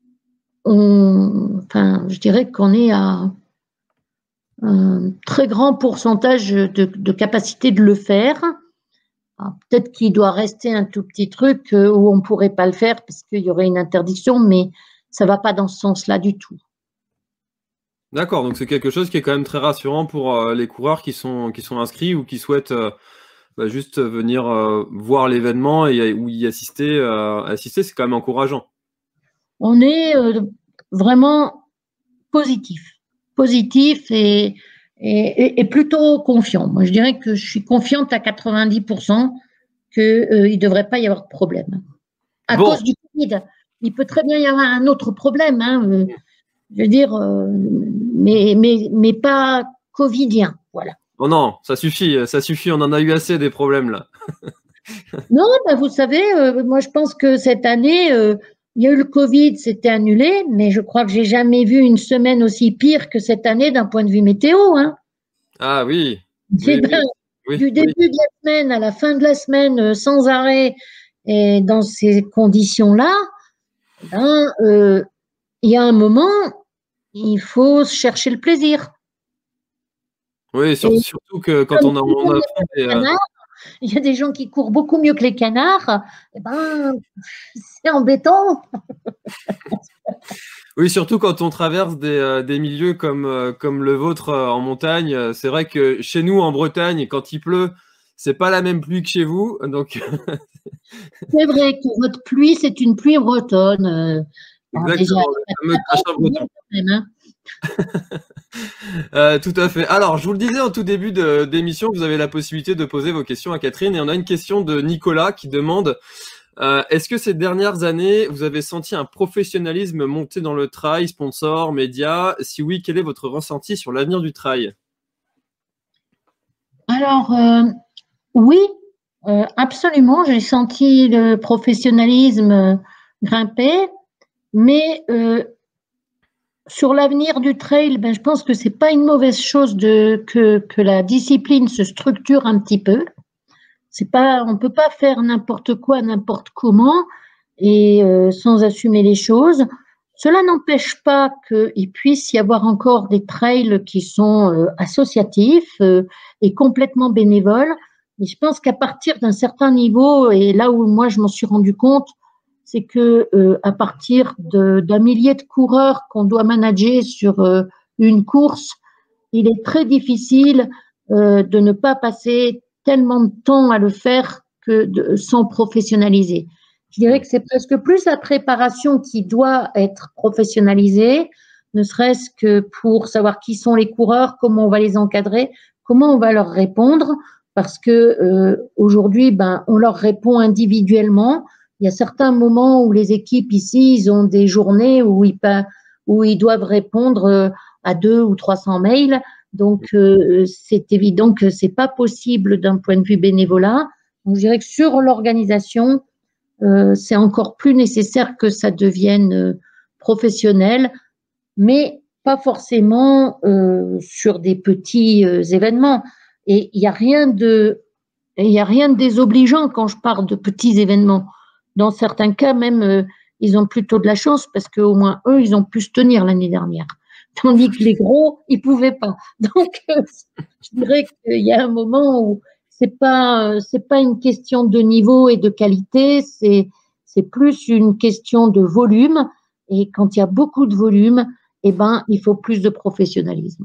on, enfin, je dirais qu'on est à un très grand pourcentage de, de capacité de le faire. Peut-être qu'il doit rester un tout petit truc où on ne pourrait pas le faire parce qu'il y aurait une interdiction, mais ça ne va pas dans ce sens-là du tout. D'accord, donc c'est quelque chose qui est quand même très rassurant pour euh, les coureurs qui sont, qui sont inscrits ou qui souhaitent euh, bah, juste venir euh, voir l'événement et ou y assister. Euh, assister, c'est quand même encourageant. On est euh, vraiment positif, positif et, et, et plutôt confiant. Moi, je dirais que je suis confiante à quatre-vingt-dix pour cent qu'il euh, ne devrait pas y avoir de problème. À bon. cause du Covid, il peut très bien y avoir un autre problème, hein, euh, je veux dire, euh, mais, mais, mais pas covidien, voilà. Oh non, ça suffit, ça suffit, on en a eu assez des problèmes là. Non, ben vous savez, euh, moi je pense que cette année, euh, il y a eu le Covid, c'était annulé, mais je crois que j'ai jamais vu une semaine aussi pire que cette année d'un point de vue météo. Hein. Ah oui. oui, ben, oui du oui, début oui. de la semaine à la fin de la semaine, euh, sans arrêt, et dans ces conditions-là, ben, euh, il y a un moment, il faut chercher le plaisir. Oui, surtout, surtout que quand on a, on a fait, euh... il y a des gens qui courent beaucoup mieux que les canards, eh ben, c'est embêtant. Oui, surtout quand on traverse des, euh, des milieux comme, euh, comme le vôtre euh, en montagne. C'est vrai que chez nous, en Bretagne, quand il pleut, c'est pas la même pluie que chez vous. Donc... c'est vrai que votre pluie, c'est une pluie bretonne. Exactement, le fameux crachin breton. Hein. euh, tout à fait. Alors, je vous le disais en tout début d'émission, vous avez la possibilité de poser vos questions à Catherine. Et on a une question de Nicolas qui demande euh, est-ce que ces dernières années, vous avez senti un professionnalisme monter dans le trail, sponsors, médias? Si oui, quel est votre ressenti sur l'avenir du trail? Alors, euh, oui, euh, absolument. J'ai senti le professionnalisme grimper, mais euh, sur l'avenir du trail, ben, je pense que c'est pas une mauvaise chose de, que, que la discipline se structure un petit peu. C'est pas, on peut pas faire n'importe quoi, n'importe comment et euh, sans assumer les choses. Cela n'empêche pas qu'il puisse y avoir encore des trails qui sont euh, associatifs euh, et complètement bénévoles. Mais je pense qu'à partir d'un certain niveau, et là où moi je m'en suis rendu compte, c'est que euh, à partir d'un millier de coureurs qu'on doit manager sur euh, une course, il est très difficile euh, de ne pas passer tellement de temps à le faire que de, sans professionnaliser. Je dirais que c'est presque plus la préparation qui doit être professionnalisée, ne serait-ce que pour savoir qui sont les coureurs, comment on va les encadrer, comment on va leur répondre, parce que euh, aujourd'hui, ben, on leur répond individuellement. Il y a certains moments où les équipes ici, ils ont des journées où ils, où ils doivent répondre à deux ou trois cents mails. Donc, euh, c'est évident que c'est pas possible d'un point de vue bénévolat. Donc, je dirais que sur l'organisation, euh, c'est encore plus nécessaire que ça devienne euh, professionnel, mais pas forcément euh, sur des petits euh, événements. Et il n'y a rien de, il y a rien de désobligeant quand je parle de petits événements. Dans certains cas, même, euh, ils ont plutôt de la chance parce qu'au moins eux, ils ont pu se tenir l'année dernière. tandis que les gros, ils pouvaient pas. Donc, euh, je dirais qu'il y a un moment où c'est pas, c'est pas une question de niveau et de qualité, c'est, c'est plus une question de volume. Et quand il y a beaucoup de volume, eh ben, il faut plus de professionnalisme.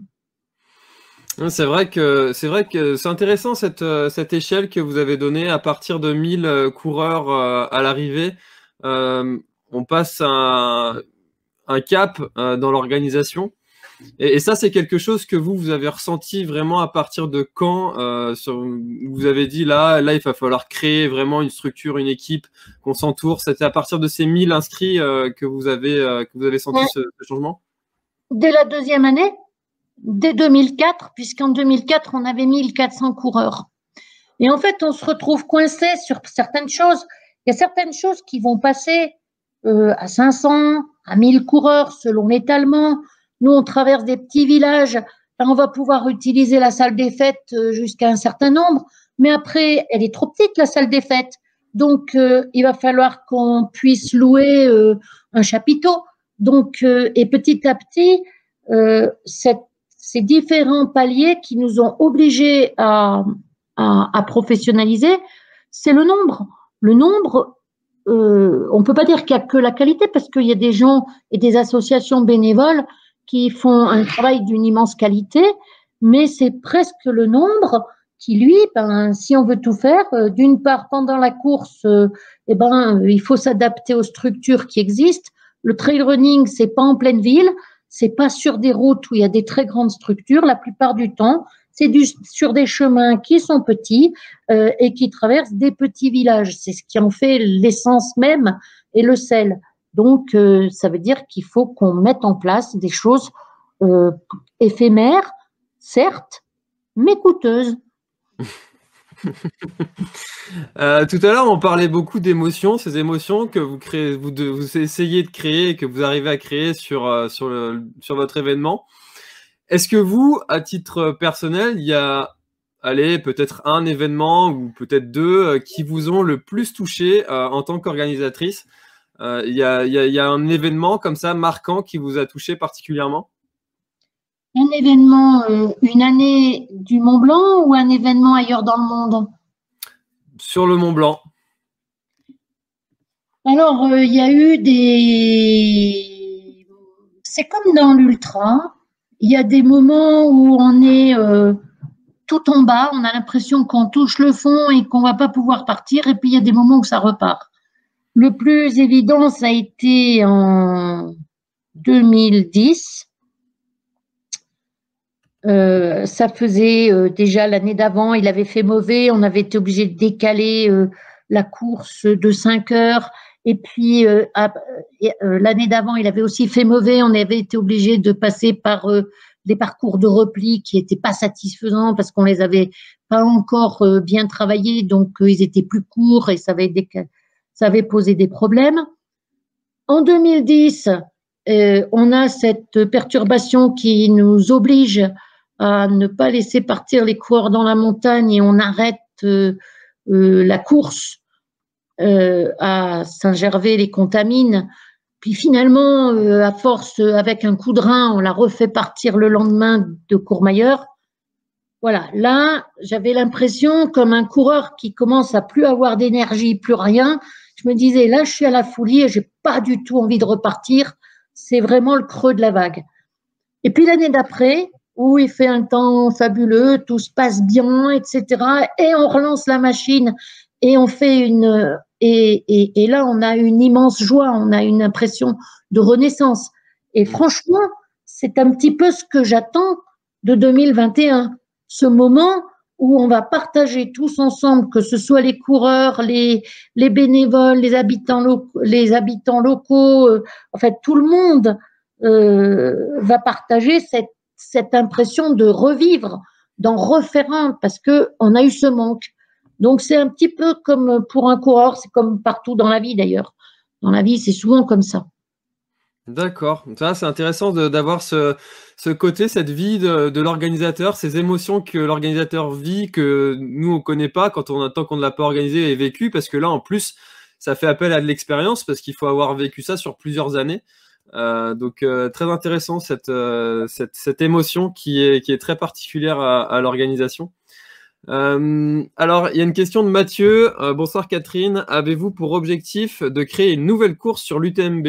C'est vrai que c'est vrai que c'est intéressant cette, cette échelle que vous avez donnée à partir de mille coureurs à l'arrivée. Euh, on passe un, un cap dans l'organisation. Et, et ça, c'est quelque chose que vous, vous avez ressenti vraiment à partir de quand euh, sur, vous avez dit là, là, il va falloir créer vraiment une structure, une équipe, qu'on s'entoure. C'était à partir de ces mille inscrits euh, que vous avez euh, que vous avez senti ouais. ce, ce changement? Dès la deuxième année, dès deux mille quatre, puisqu'en deux mille quatre, on avait mille quatre cents coureurs. Et en fait, on se retrouve coincé sur certaines choses. Il y a certaines choses qui vont passer euh, à cinq cents, à mille coureurs selon l'étalement. Nous, on traverse des petits villages. Là, on va pouvoir utiliser la salle des fêtes jusqu'à un certain nombre. Mais après, elle est trop petite, la salle des fêtes. Donc, euh, il va falloir qu'on puisse louer euh, un chapiteau. Donc, euh, et petit à petit, euh, cette, ces différents paliers qui nous ont obligés à, à, à professionnaliser, c'est le nombre. Le nombre, euh, on ne peut pas dire qu'il n'y a que la qualité parce qu'il y a des gens et des associations bénévoles qui font un travail d'une immense qualité, mais c'est presque le nombre qui, lui, ben, si on veut tout faire, euh, d'une part, pendant la course, euh, eh ben, euh, il faut s'adapter aux structures qui existent. Le trail running, c'est pas en pleine ville, c'est pas sur des routes où il y a des très grandes structures. La plupart du temps, c'est du, sur des chemins qui sont petits euh, et qui traversent des petits villages. C'est ce qui en fait l'essence même et le sel. Donc, euh, ça veut dire qu'il faut qu'on mette en place des choses euh, éphémères, certes, mais coûteuses. euh, tout à l'heure, on parlait beaucoup d'émotions, ces émotions que vous créez, vous, de, vous essayez de créer et que vous arrivez à créer sur, euh, sur, le, sur votre événement. Est-ce que vous, à titre personnel, il y a, allez, peut-être un événement ou peut-être deux euh, qui vous ont le plus touché euh, en tant qu'organisatrice? Il euh, y, a, y, a, y a un événement comme ça marquant qui vous a touché particulièrement? Un événement, euh, une année du Mont Blanc ou un événement ailleurs dans le monde? Sur le Mont Blanc. Alors, il euh, y a eu des... C'est comme dans l'ultra, il y a des moments où on est euh, tout en bas, on a l'impression qu'on touche le fond et qu'on ne va pas pouvoir partir, et puis il y a des moments où ça repart. Le plus évident, ça a été en deux mille dix. Euh, ça faisait euh, déjà l'année d'avant, il avait fait mauvais, on avait été obligé de décaler euh, la course de cinq heures. Et puis euh, à, euh, l'année d'avant, il avait aussi fait mauvais, on avait été obligé de passer par euh, des parcours de repli qui n'étaient pas satisfaisants parce qu'on les avait pas encore euh, bien travaillés, donc euh, ils étaient plus courts et ça avait, des, ça avait posé des problèmes. En deux mille dix, euh, on a cette perturbation qui nous oblige à ne pas laisser partir les coureurs dans la montagne et on arrête euh, euh, la course euh, à Saint-Gervais-les-Contamines. Puis finalement, euh, à force, avec un coup de rein, on l'a refait partir le lendemain de Courmayeur. Voilà, là, j'avais l'impression comme un coureur qui commence à plus avoir d'énergie, plus rien. Je me disais, là, je suis à la folie et j'ai pas du tout envie de repartir. C'est vraiment le creux de la vague. Et puis l'année d'après, où il fait un temps fabuleux, tout se passe bien, et cetera. Et on relance la machine et on fait une… Et, et, et là, on a une immense joie, on a une impression de renaissance. Et franchement, c'est un petit peu ce que j'attends de deux mille vingt et un. Ce moment où on va partager tous ensemble, que ce soit les coureurs, les, les bénévoles, les habitants locaux, les habitants locaux, euh, en fait, tout le monde euh, va partager cette cette impression de revivre, d'en refaire un, parce qu'on a eu ce manque. Donc, c'est un petit peu comme pour un coureur, c'est comme partout dans la vie d'ailleurs. Dans la vie, c'est souvent comme ça. D'accord. Ça, c'est intéressant de, d'avoir ce, ce côté, cette vie de, de l'organisateur, ces émotions que l'organisateur vit, que nous, on ne connaît pas quand on attend qu'on ne l'a pas organisé et vécu, parce que là, en plus, ça fait appel à de l'expérience, parce qu'il faut avoir vécu ça sur plusieurs années. Euh, donc euh, très intéressant cette, euh, cette cette émotion qui est qui est très particulière à, à l'organisation. Euh, alors il y a une question de Mathieu. Euh, bonsoir Catherine. Avez-vous pour objectif de créer une nouvelle course sur l'U T M B?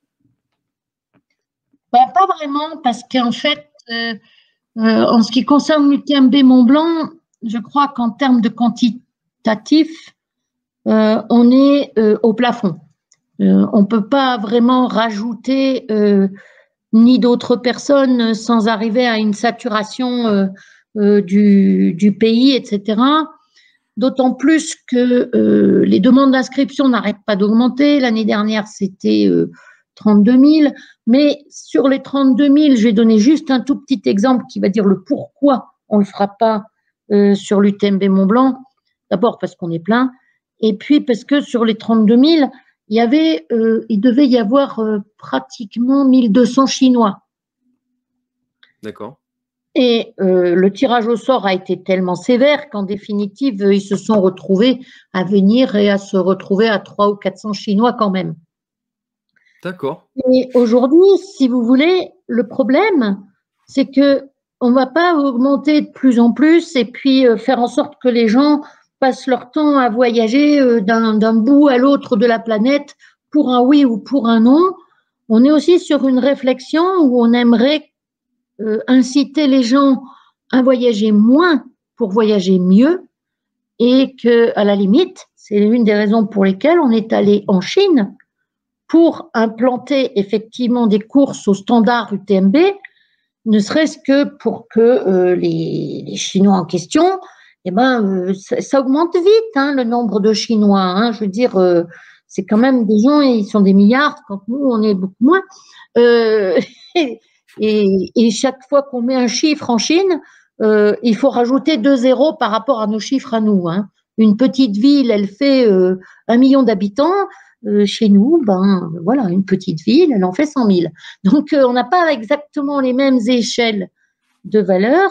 Ben, pas vraiment, parce qu'en fait, euh, euh, en ce qui concerne l'U T M B Mont-Blanc, je crois qu'en termes de quantitatif, euh, on est euh, au plafond. Euh, on ne peut pas vraiment rajouter euh, ni d'autres personnes sans arriver à une saturation euh, euh, du, du pays, et cetera. D'autant plus que euh, les demandes d'inscription n'arrêtent pas d'augmenter. L'année dernière, c'était euh, trente-deux mille. Mais sur les trente-deux mille, je vais donner juste un tout petit exemple qui va dire le pourquoi on ne le fera pas euh, sur l'U T M B Mont-Blanc. D'abord parce qu'on est plein. Et puis parce que sur les trente-deux mille, il y avait, euh, il devait y avoir euh, pratiquement mille deux cents Chinois. D'accord. Et euh, le tirage au sort a été tellement sévère qu'en définitive, ils se sont retrouvés à venir et à se retrouver à trois ou quatre cents Chinois quand même. D'accord. Et aujourd'hui, si vous voulez, le problème, c'est que on ne va pas augmenter de plus en plus et puis euh, faire en sorte que les gens passent leur temps à voyager euh, d'un, d'un bout à l'autre de la planète pour un oui ou pour un non. On est aussi sur une réflexion où on aimerait euh, inciter les gens à voyager moins pour voyager mieux et que, à la limite, c'est l'une des raisons pour lesquelles on est allé en Chine pour implanter effectivement des courses au standard U T M B, ne serait-ce que pour que euh, les, les Chinois en question, eh ben, euh, ça, ça augmente vite, hein, le nombre de Chinois. Hein, je veux dire, euh, c'est quand même des gens, ils sont des milliards, quand nous, on est beaucoup moins. Euh, et, et, et chaque fois qu'on met un chiffre en Chine, euh, il faut rajouter deux zéros par rapport à nos chiffres à nous. Hein. Une petite ville, elle fait euh, un million d'habitants. Euh, chez nous, ben voilà, une petite ville, elle en fait cent mille. Donc, euh, on n'a pas exactement les mêmes échelles de valeur.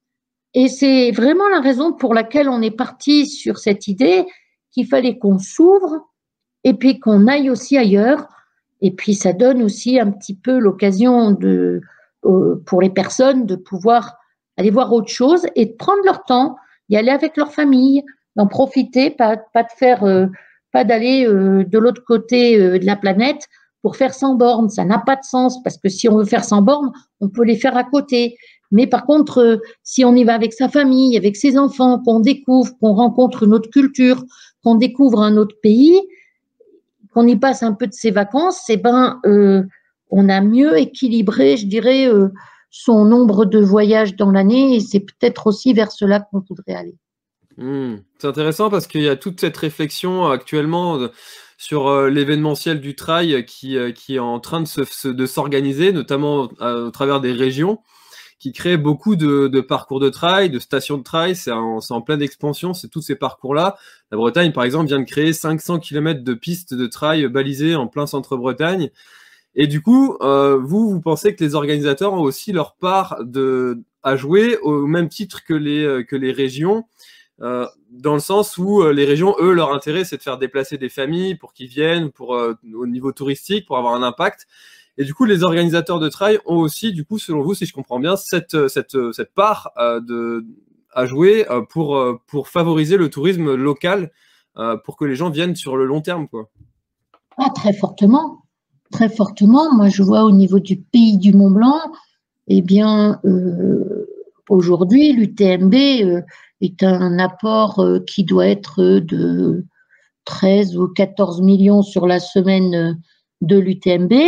Et c'est vraiment la raison pour laquelle on est parti sur cette idée qu'il fallait qu'on s'ouvre et puis qu'on aille aussi ailleurs. Et puis, ça donne aussi un petit peu l'occasion de, euh, pour les personnes de pouvoir aller voir autre chose et de prendre leur temps, y aller avec leur famille, d'en profiter, pas, pas de faire... Euh, pas d'aller euh, de l'autre côté euh, de la planète pour faire cent bornes. Ça n'a pas de sens parce que si on veut faire cent bornes, on peut les faire à côté. Mais par contre, euh, si on y va avec sa famille, avec ses enfants, qu'on découvre, qu'on rencontre une autre culture, qu'on découvre un autre pays, qu'on y passe un peu de ses vacances, eh ben, euh, on a mieux équilibré, je dirais, euh, son nombre de voyages dans l'année et c'est peut-être aussi vers cela qu'on voudrait aller. Mmh. C'est intéressant parce qu'il y a toute cette réflexion actuellement euh, sur euh, l'événementiel du trail qui, euh, qui est en train de, se, se, de s'organiser, notamment à, au travers des régions, qui créent beaucoup de, de parcours de trail, de stations de trail. C'est en, c'est en pleine expansion, c'est tous ces parcours-là. La Bretagne, par exemple, vient de créer cinq cents kilomètres de pistes de trail balisées en plein centre-Bretagne. Et du coup, euh, vous, vous pensez que les organisateurs ont aussi leur part de, à jouer au même titre que les, que les régions, Euh, dans le sens où euh, les régions, eux, leur intérêt, c'est de faire déplacer des familles pour qu'ils viennent, pour euh, au niveau touristique, pour avoir un impact. Et du coup, les organisateurs de trail ont aussi, du coup, selon vous, si je comprends bien, cette cette cette part euh, de à jouer euh, pour euh, pour favoriser le tourisme local, euh, pour que les gens viennent sur le long terme, quoi. Ah, très fortement, très fortement. Moi, je vois au niveau du pays du Mont-Blanc, eh bien, euh, aujourd'hui, l'U T M B euh, est un apport euh, qui doit être de treize ou quatorze millions sur la semaine de l'U T M B,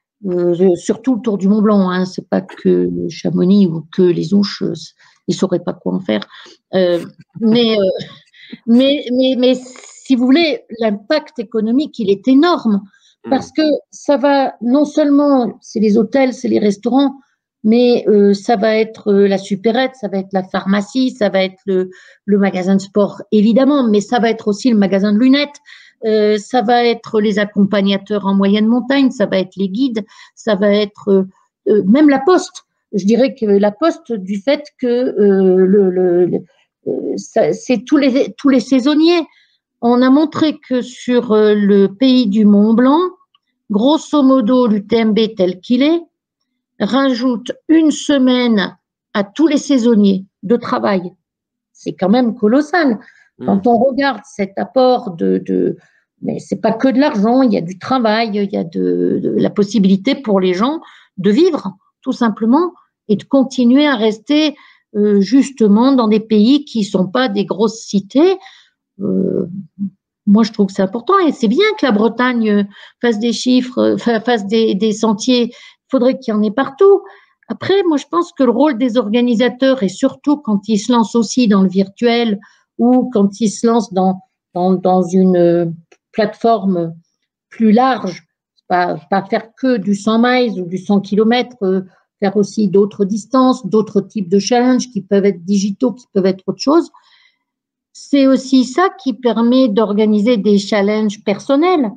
euh, surtout le Tour du Mont-Blanc. Hein, c'est pas que Chamonix ou que les Ouches, ils sauraient pas quoi en faire. Euh, mais, euh, mais, mais, mais si vous voulez, l'impact économique, il est énorme parce que ça va non seulement, c'est les hôtels, c'est les restaurants, mais euh, ça va être euh, la supérette, ça va être la pharmacie, ça va être le, le magasin de sport, évidemment, mais ça va être aussi le magasin de lunettes, euh, ça va être les accompagnateurs en moyenne montagne, ça va être les guides, ça va être euh, euh, même la poste. Je dirais que la poste, du fait que euh, le, le, le euh, ça, c'est tous les, tous les saisonniers. On a montré que sur euh, le pays du Mont-Blanc, grosso modo, l'U T M B tel qu'il est rajoute une semaine à tous les saisonniers de travail. C'est quand même colossal. Quand on regarde cet apport de, de mais c'est pas que de l'argent, il y a du travail, il y a de, de la possibilité pour les gens de vivre, tout simplement, et de continuer à rester euh, justement dans des pays qui sont pas des grosses cités. Euh, moi, je trouve que c'est important, et c'est bien que la Bretagne fasse des chiffres, fasse des, des sentiers. Il faudrait qu'il y en ait partout. Après, moi, je pense que le rôle des organisateurs, et surtout quand ils se lancent aussi dans le virtuel ou quand ils se lancent dans, dans, dans une plateforme plus large, pas, pas faire que du cent miles ou du cent kilomètres, euh, faire aussi d'autres distances, d'autres types de challenges qui peuvent être digitaux, qui peuvent être autre chose. C'est aussi ça qui permet d'organiser des challenges personnels.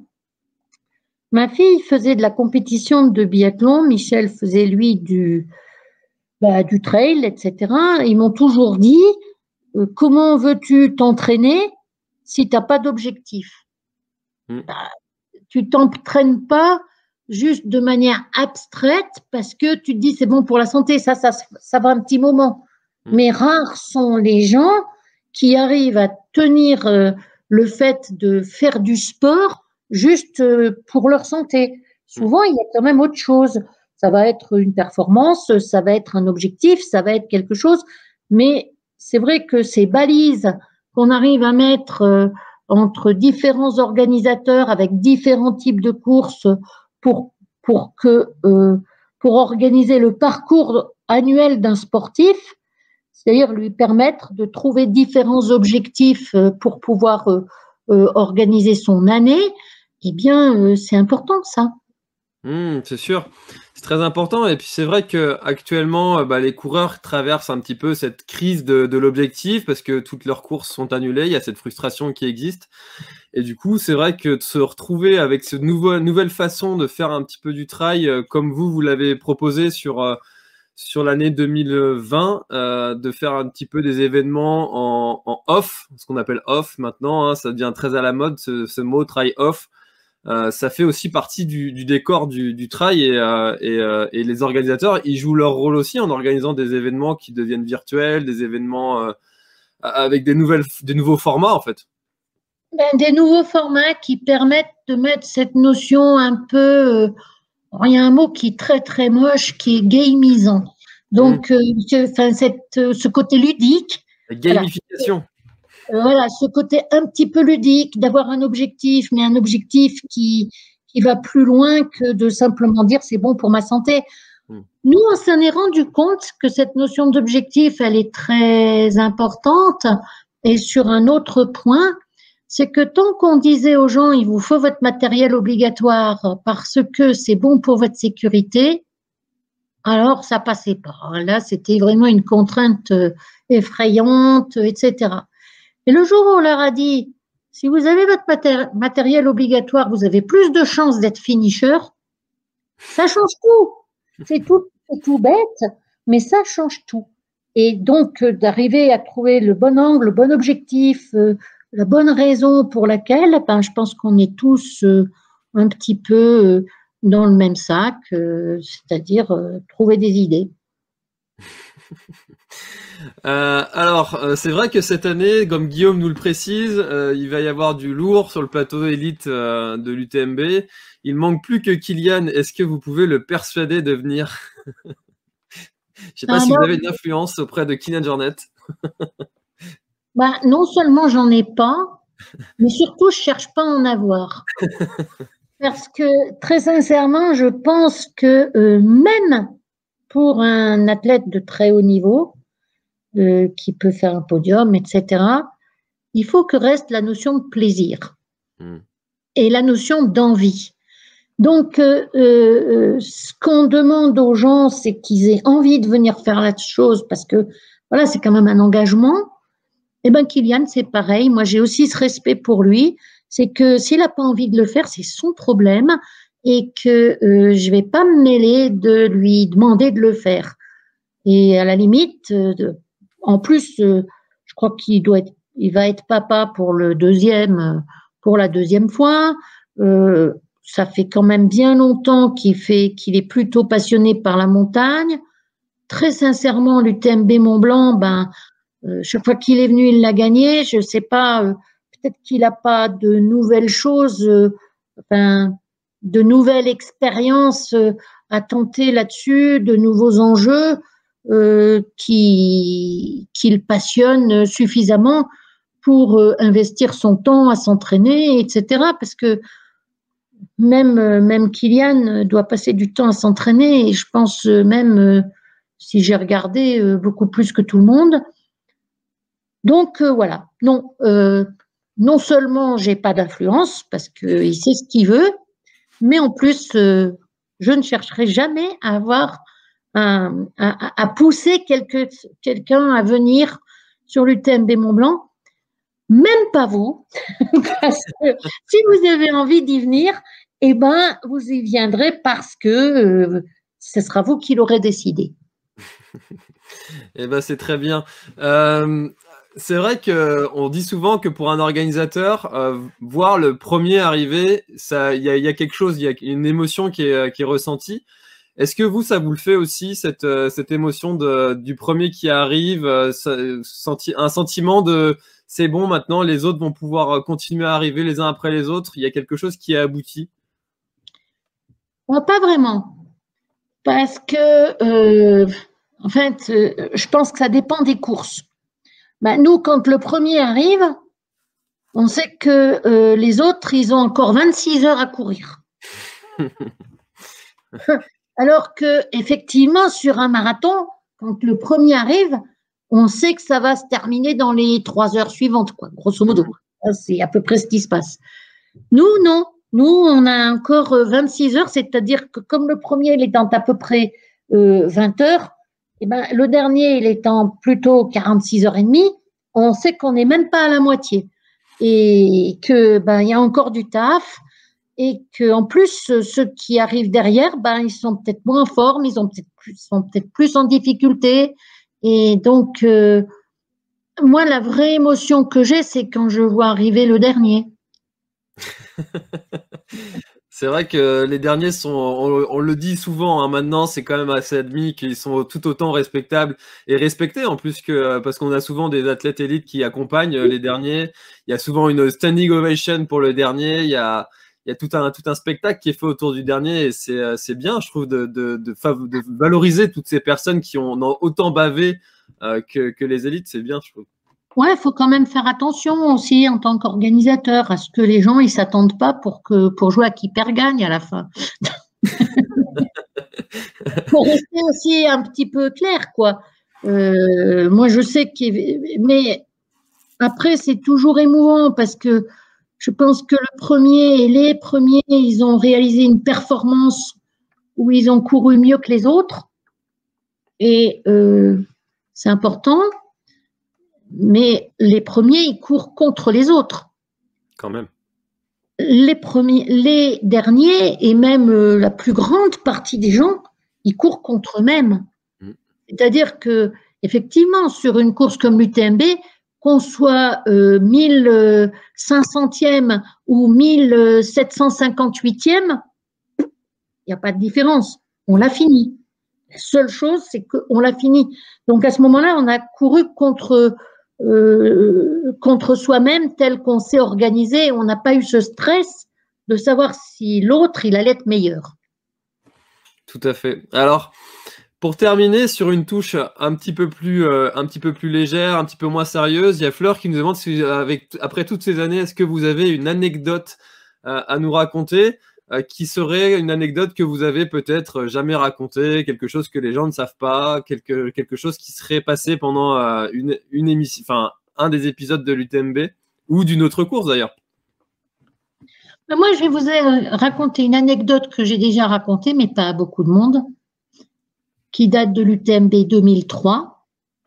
Ma fille faisait de la compétition de biathlon, Michel faisait lui du, bah, du trail, et cetera. Ils m'ont toujours dit, euh, comment veux-tu t'entraîner si tu n'as pas d'objectif? Mmh. Bah, tu t'entraînes pas juste de manière abstraite parce que tu te dis c'est bon pour la santé, ça, ça, ça va un petit moment. Mmh. Mais rares sont les gens qui arrivent à tenir euh, le fait de faire du sport juste euh, pour leur santé. Souvent, il y a quand même autre chose. Ça va être une performance, ça va être un objectif, ça va être quelque chose. Mais c'est vrai que ces balises qu'on arrive à mettre euh, entre différents organisateurs avec différents types de courses pour, pour, que, euh, pour organiser le parcours annuel d'un sportif, c'est-à-dire lui permettre de trouver différents objectifs pour pouvoir euh, euh, organiser son année, eh bien, euh, c'est important ça. Mmh, c'est sûr, c'est très important. Et puis c'est vrai qu'actuellement, bah, les coureurs traversent un petit peu cette crise de, de l'objectif parce que toutes leurs courses sont annulées, il y a cette frustration qui existe. Et du coup, c'est vrai que de se retrouver avec cette nouveau, nouvelle façon de faire un petit peu du trail, euh, comme vous, vous l'avez proposé sur... Euh, sur l'année deux mille vingt, euh, de faire un petit peu des événements en, en off, ce qu'on appelle off maintenant, hein, ça devient très à la mode, ce, ce mot try off. Euh, ça fait aussi partie du, du décor du, du trail et, euh, et, euh, et les organisateurs, ils jouent leur rôle aussi en organisant des événements qui deviennent virtuels, des événements euh, avec des, nouvelles, des nouveaux formats en fait. Ben, des nouveaux formats qui permettent de mettre cette notion un peu... Euh, il y a un mot qui est très très moche, qui est gamisant. Donc, mmh. euh, enfin, cette, ce côté ludique. La gamification. Voilà. Euh, voilà, ce côté un petit peu ludique, d'avoir un objectif, mais un objectif qui, qui va plus loin que de simplement dire c'est bon pour ma santé. Mmh. Nous, on s'en est rendu compte que cette notion d'objectif, elle est très importante. Et sur un autre point, c'est que tant qu'on disait aux gens, il vous faut votre matériel obligatoire parce que c'est bon pour votre sécurité, alors ça passait pas. Là, c'était vraiment une contrainte effrayante, et cetera. Et le jour où on leur a dit, si vous avez votre matéri- matériel obligatoire, vous avez plus de chances d'être finisher, ça change tout. C'est tout, c'est tout bête, mais ça change tout. Et donc, d'arriver à trouver le bon angle, le bon objectif, euh, la bonne raison pour laquelle, ben, je pense qu'on est tous euh, un petit peu euh, dans le même sac, euh, c'est-à-dire euh, trouver des idées. euh, alors, euh, c'est vrai que cette année, comme Guillaume nous le précise, euh, il va y avoir du lourd sur le plateau élite euh, de l'U T M B. Il manque plus que Kylian. Est-ce que vous pouvez le persuader de venir? Je ne sais pas alors, si vous avez une influence auprès de Kylian Jornet. Bah, non seulement j'en ai pas, mais surtout je cherche pas à en avoir. Parce que très sincèrement, je pense que euh, même pour un athlète de très haut niveau, euh, qui peut faire un podium, et cetera, il faut que reste la notion de plaisir mmh. et la notion d'envie. Donc, euh, euh, ce qu'on demande aux gens, c'est qu'ils aient envie de venir faire la chose parce que voilà, c'est quand même un engagement. Eh bien, Kylian, c'est pareil. Moi, j'ai aussi ce respect pour lui. C'est que s'il n'a pas envie de le faire, c'est son problème et que euh, je ne vais pas me mêler de lui demander de le faire. Et à la limite, euh, de, en plus, euh, je crois qu'il doit être, il va être papa pour le deuxième, pour la deuxième fois. Euh, ça fait quand même bien longtemps qu'il fait, qu'il est plutôt passionné par la montagne. Très sincèrement, l'U T M B Mont Blanc, ben, euh, chaque fois qu'il est venu, il l'a gagné. Je sais pas, euh, peut-être qu'il n'a pas de nouvelles choses, euh, enfin, de nouvelles expériences euh, à tenter là-dessus, de nouveaux enjeux euh, qui, qui le passionnent suffisamment pour euh, investir son temps à s'entraîner, et cetera. Parce que même, euh, même Kylian doit passer du temps à s'entraîner et je pense euh, même, euh, si j'ai regardé, euh, beaucoup plus que tout le monde. Donc euh, voilà, non, euh, non seulement j'ai pas d'influence parce qu'il sait ce qu'il veut, mais en plus, euh, je ne chercherai jamais à avoir un, à, à pousser quelque, quelqu'un à venir sur l'U T M B Mont Blanc. Même pas vous, parce que si vous avez envie d'y venir, eh ben, vous y viendrez parce que euh, ce sera vous qui l'aurez décidé. Eh ben, c'est très bien. Euh, c'est vrai qu'on dit souvent que pour un organisateur, euh, voir le premier arriver, ça, il y a, y a quelque chose, il y a une émotion qui est, qui est ressentie. Est-ce que vous, ça vous le fait aussi, cette, cette émotion de, du premier qui arrive, euh, senti, un sentiment de c'est bon, maintenant les autres vont pouvoir continuer à arriver les uns après les autres, il y a quelque chose qui est abouti? Bon, pas vraiment, parce que, euh, en fait, euh, je pense que ça dépend des courses. Ben, nous, quand le premier arrive, on sait que euh, les autres, ils ont encore vingt-six heures à courir. Alors que, effectivement, sur un marathon, quand le premier arrive, on sait que ça va se terminer dans les trois heures suivantes, quoi, grosso modo. C'est à peu près ce qui se passe. Nous, non. Nous, on a encore vingt-six heures, c'est-à-dire que comme le premier, il est en à peu près euh, vingt heures, et ben, le dernier, il est en plutôt quarante-six heures et demie, on sait qu'on n'est même pas à la moitié. Et que ben, il y a encore du taf. Et qu'en plus, ceux qui arrivent derrière, ben, ils sont peut-être moins en forme, ils ont peut-être plus, sont peut-être plus en difficulté. Et donc, euh, moi, la vraie émotion que j'ai, c'est quand je vois arriver le dernier. C'est vrai que les derniers sont, on, on le dit souvent, hein, maintenant, c'est quand même assez admis qu'ils sont tout autant respectables et respectés en plus que, parce qu'on a souvent des athlètes élites qui accompagnent les derniers. Il y a souvent une standing ovation pour le dernier. Il y a, il y a tout un, tout un spectacle qui est fait autour du dernier et c'est, c'est bien, je trouve, de, de, de, de valoriser toutes ces personnes qui ont, ont autant bavé euh, que, que les élites. C'est bien, je trouve. Ouais, il faut quand même faire attention aussi en tant qu'organisateur à ce que les gens ils s'attendent pas pour que pour jouer à qui perd gagne à la fin. Pour rester aussi un petit peu clair, quoi. Euh, moi, je sais que, mais après c'est toujours émouvant parce que je pense que le premier et les premiers, ils ont réalisé une performance où ils ont couru mieux que les autres et euh, c'est important. Mais les premiers, ils courent contre les autres. Quand même. Les premiers, les derniers, et même euh, la plus grande partie des gens, ils courent contre eux-mêmes. Mmh. C'est-à-dire que, effectivement, sur une course comme l'U T M B, qu'on soit euh, mille cinq centième ou mille sept cent cinquante-huitième, il n'y a pas de différence. On l'a fini. La seule chose, c'est qu'on l'a fini. Donc, à ce moment-là, on a couru contre Euh, contre soi-même tel qu'on s'est organisé. On n'a pas eu ce stress de savoir si l'autre, il allait être meilleur. Tout à fait. Alors, pour terminer sur une touche un petit peu plus, euh, un petit peu plus légère, un petit peu moins sérieuse, il y a Fleur qui nous demande si, avec, après toutes ces années, est-ce que vous avez une anecdote euh, à nous raconter euh, qui serait une anecdote que vous avez peut-être jamais racontée, quelque chose que les gens ne savent pas, quelque, quelque chose qui serait passé pendant euh, une, une émission, enfin, un des épisodes de l'U T M B ou d'une autre course d'ailleurs. Moi, je vais vous raconter une anecdote que j'ai déjà racontée, mais pas à beaucoup de monde, qui date de l'U T M B deux mille trois.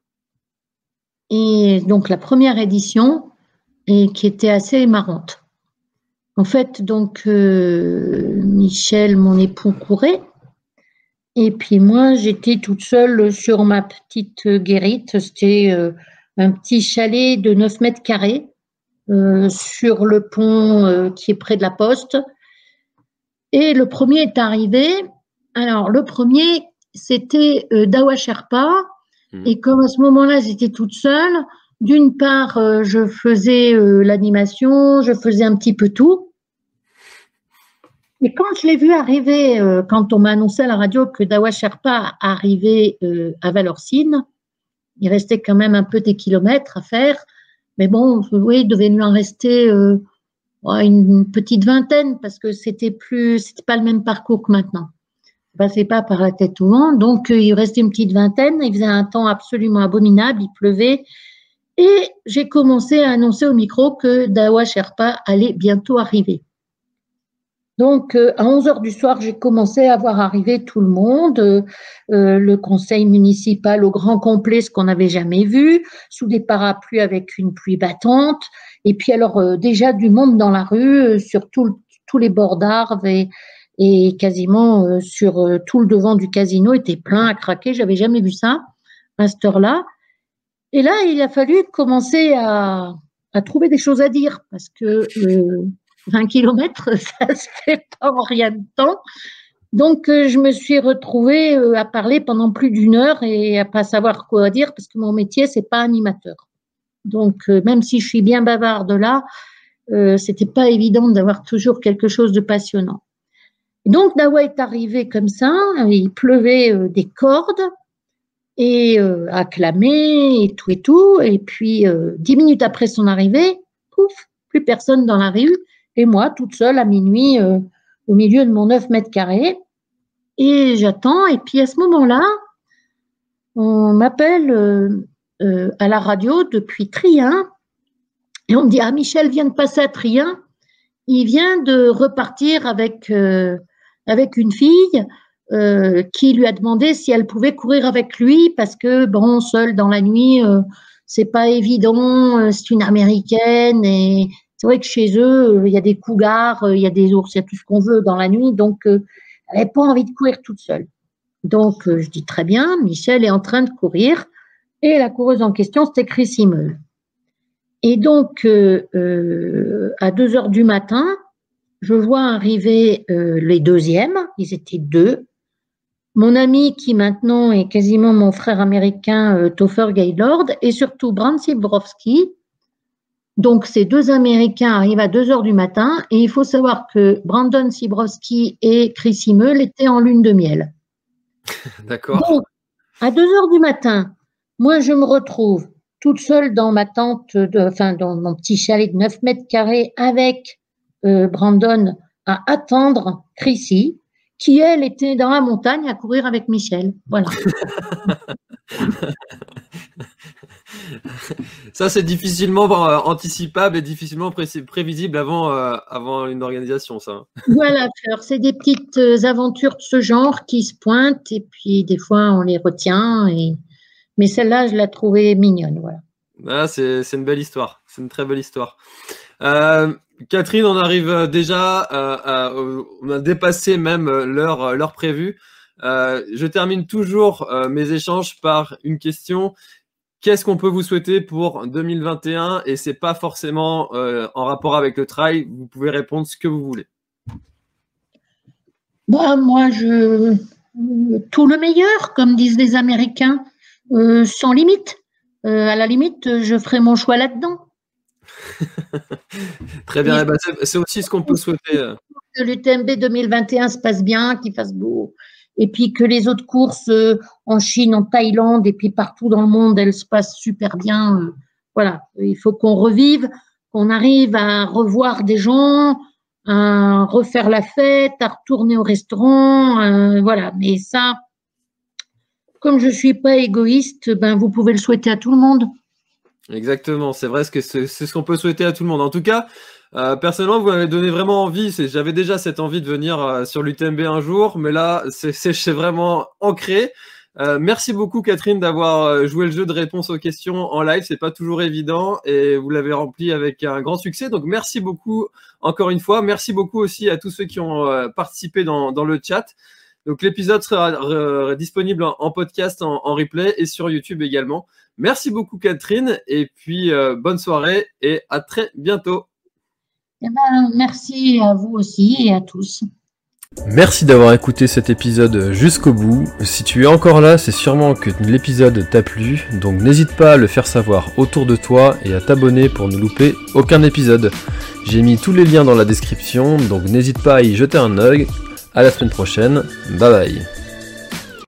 Et donc, la première édition, et qui était assez marrante. En fait, donc, euh, Michel, mon époux, courait. Et puis moi, j'étais toute seule sur ma petite guérite. C'était euh, un petit chalet de neuf mètres carrés euh, sur le pont euh, qui est près de la poste. Et le premier est arrivé. Alors, le premier, c'était euh, Dawa Sherpa. Mmh. Et comme à ce moment-là, j'étais toute seule, d'une part, euh, je faisais euh, l'animation, je faisais un petit peu tout. Et quand je l'ai vu arriver, euh, quand on m'a annoncé à la radio que Dawa Sherpa arrivait euh, à Valorcine, il restait quand même un peu des kilomètres à faire. Mais bon, oui, il devait lui en rester euh, une petite vingtaine parce que c'était plus, c'était pas le même parcours que maintenant. Je passais pas par la tête au vent, donc euh, il restait une petite vingtaine. Il faisait un temps absolument abominable, il pleuvait, et j'ai commencé à annoncer au micro que Dawa Sherpa allait bientôt arriver. Donc euh, à onze heures du soir, j'ai commencé à voir arriver tout le monde, euh, euh, le conseil municipal au grand complet, ce qu'on n'avait jamais vu, sous des parapluies avec une pluie battante, et puis alors euh, déjà du monde dans la rue, euh, sur tout, tous les bords d'arbres et Et quasiment euh, sur euh, tout le devant du casino était plein à craquer. J'avais jamais vu ça à cette heure-là. Et là, il a fallu commencer à, à trouver des choses à dire parce que euh, vingt kilomètres, ça se fait pas en rien de temps. Donc, euh, je me suis retrouvée euh, à parler pendant plus d'une heure et à pas savoir quoi dire parce que mon métier, c'est pas animateur. Donc, euh, même si je suis bien bavarde là, euh, c'était pas évident d'avoir toujours quelque chose de passionnant. Donc, Dawa est arrivé comme ça, il pleuvait euh, des cordes et euh, acclamé et tout et tout. Et puis, euh, dix minutes après son arrivée, pouf, plus personne dans la rue. Et moi, toute seule à minuit, euh, au milieu de mon neuf mètres carrés. Et j'attends. Et puis, à ce moment-là, on m'appelle euh, euh, à la radio depuis Trien. Et on me dit, ah, Michel vient de passer à Trien. Il vient de repartir avec... Euh, avec une fille euh, qui lui a demandé si elle pouvait courir avec lui parce que, bon, seule dans la nuit, euh, c'est pas évident, euh, c'est une américaine et c'est vrai que chez eux, il euh, y a des cougars, il euh, y a des ours, il y a tout ce qu'on veut dans la nuit, donc euh, elle n'avait pas envie de courir toute seule. Donc, euh, je dis très bien, Michel est en train de courir et la coureuse en question, c'était Chrissy Meul. Et donc, euh, euh, à deux heures du matin, je vois arriver euh, les deuxièmes, ils étaient deux. Mon ami qui maintenant est quasiment mon frère américain, euh, Topher Gaylord, et surtout Brand Sibrowski. Donc ces deux Américains arrivent à deux heures du matin, et il faut savoir que Brandon Sibrowski et Chrissy Meul étaient en lune de miel. D'accord. Donc, à deux heures du matin, moi je me retrouve toute seule dans ma tente, de, enfin dans mon petit chalet de neuf mètres carrés avec Euh, Brandon à attendre Chrissy, qui elle était dans la montagne à courir avec Michel. Voilà. Ça, c'est difficilement euh, anticipable et difficilement pré- prévisible avant, euh, avant une organisation, ça. Voilà, Fleur, c'est des petites aventures de ce genre qui se pointent et puis des fois on les retient. Et... Mais celle-là, je la trouvais mignonne. Voilà. Ah, c'est, c'est une belle histoire. C'est une très belle histoire. Euh, Catherine, on arrive déjà, euh, à, on a dépassé même l'heure, l'heure prévue. Euh, je termine toujours euh, mes échanges par une question. Qu'est-ce qu'on peut vous souhaiter pour deux mille vingt et un? Et c'est pas forcément euh, en rapport avec le trail. Vous pouvez répondre ce que vous voulez. Bah, moi, je tout le meilleur, comme disent les Américains, euh, sans limite. Euh, à la limite, je ferai mon choix là-dedans. Très bien, eh ben, c'est, c'est aussi ce qu'on peut souhaiter. Que l'U T M B deux mille vingt et un se passe bien, qu'il fasse beau, et puis que les autres courses euh, en Chine, en Thaïlande, et puis partout dans le monde, elles se passent super bien. Euh, voilà, il faut qu'on revive, qu'on arrive à revoir des gens, à refaire la fête, à retourner au restaurant, euh, voilà. Mais ça, comme je suis pas égoïste, ben vous pouvez le souhaiter à tout le monde. Exactement, c'est vrai, que c'est, c'est ce qu'on peut souhaiter à tout le monde. En tout cas, euh, personnellement, vous m'avez donné vraiment envie. C'est, j'avais déjà cette envie de venir euh, sur l'U T M B un jour, mais là, c'est, c'est, c'est vraiment ancré. Euh, merci beaucoup, Catherine, d'avoir joué le jeu de réponse aux questions en live. C'est pas toujours évident et vous l'avez rempli avec un grand succès. Donc, merci beaucoup encore une fois. Merci beaucoup aussi à tous ceux qui ont euh, participé dans, dans le chat. Donc, l'épisode sera euh, disponible en, en podcast, en, en replay et sur YouTube également. Merci beaucoup, Catherine. Et puis, euh, bonne soirée et à très bientôt. Eh ben, merci à vous aussi et à tous. Merci d'avoir écouté cet épisode jusqu'au bout. Si tu es encore là, c'est sûrement que l'épisode t'a plu, donc n'hésite pas à le faire savoir autour de toi et à t'abonner pour ne louper aucun épisode. J'ai mis tous les liens dans la description, donc n'hésite pas à y jeter un œil. À la semaine prochaine, bye bye.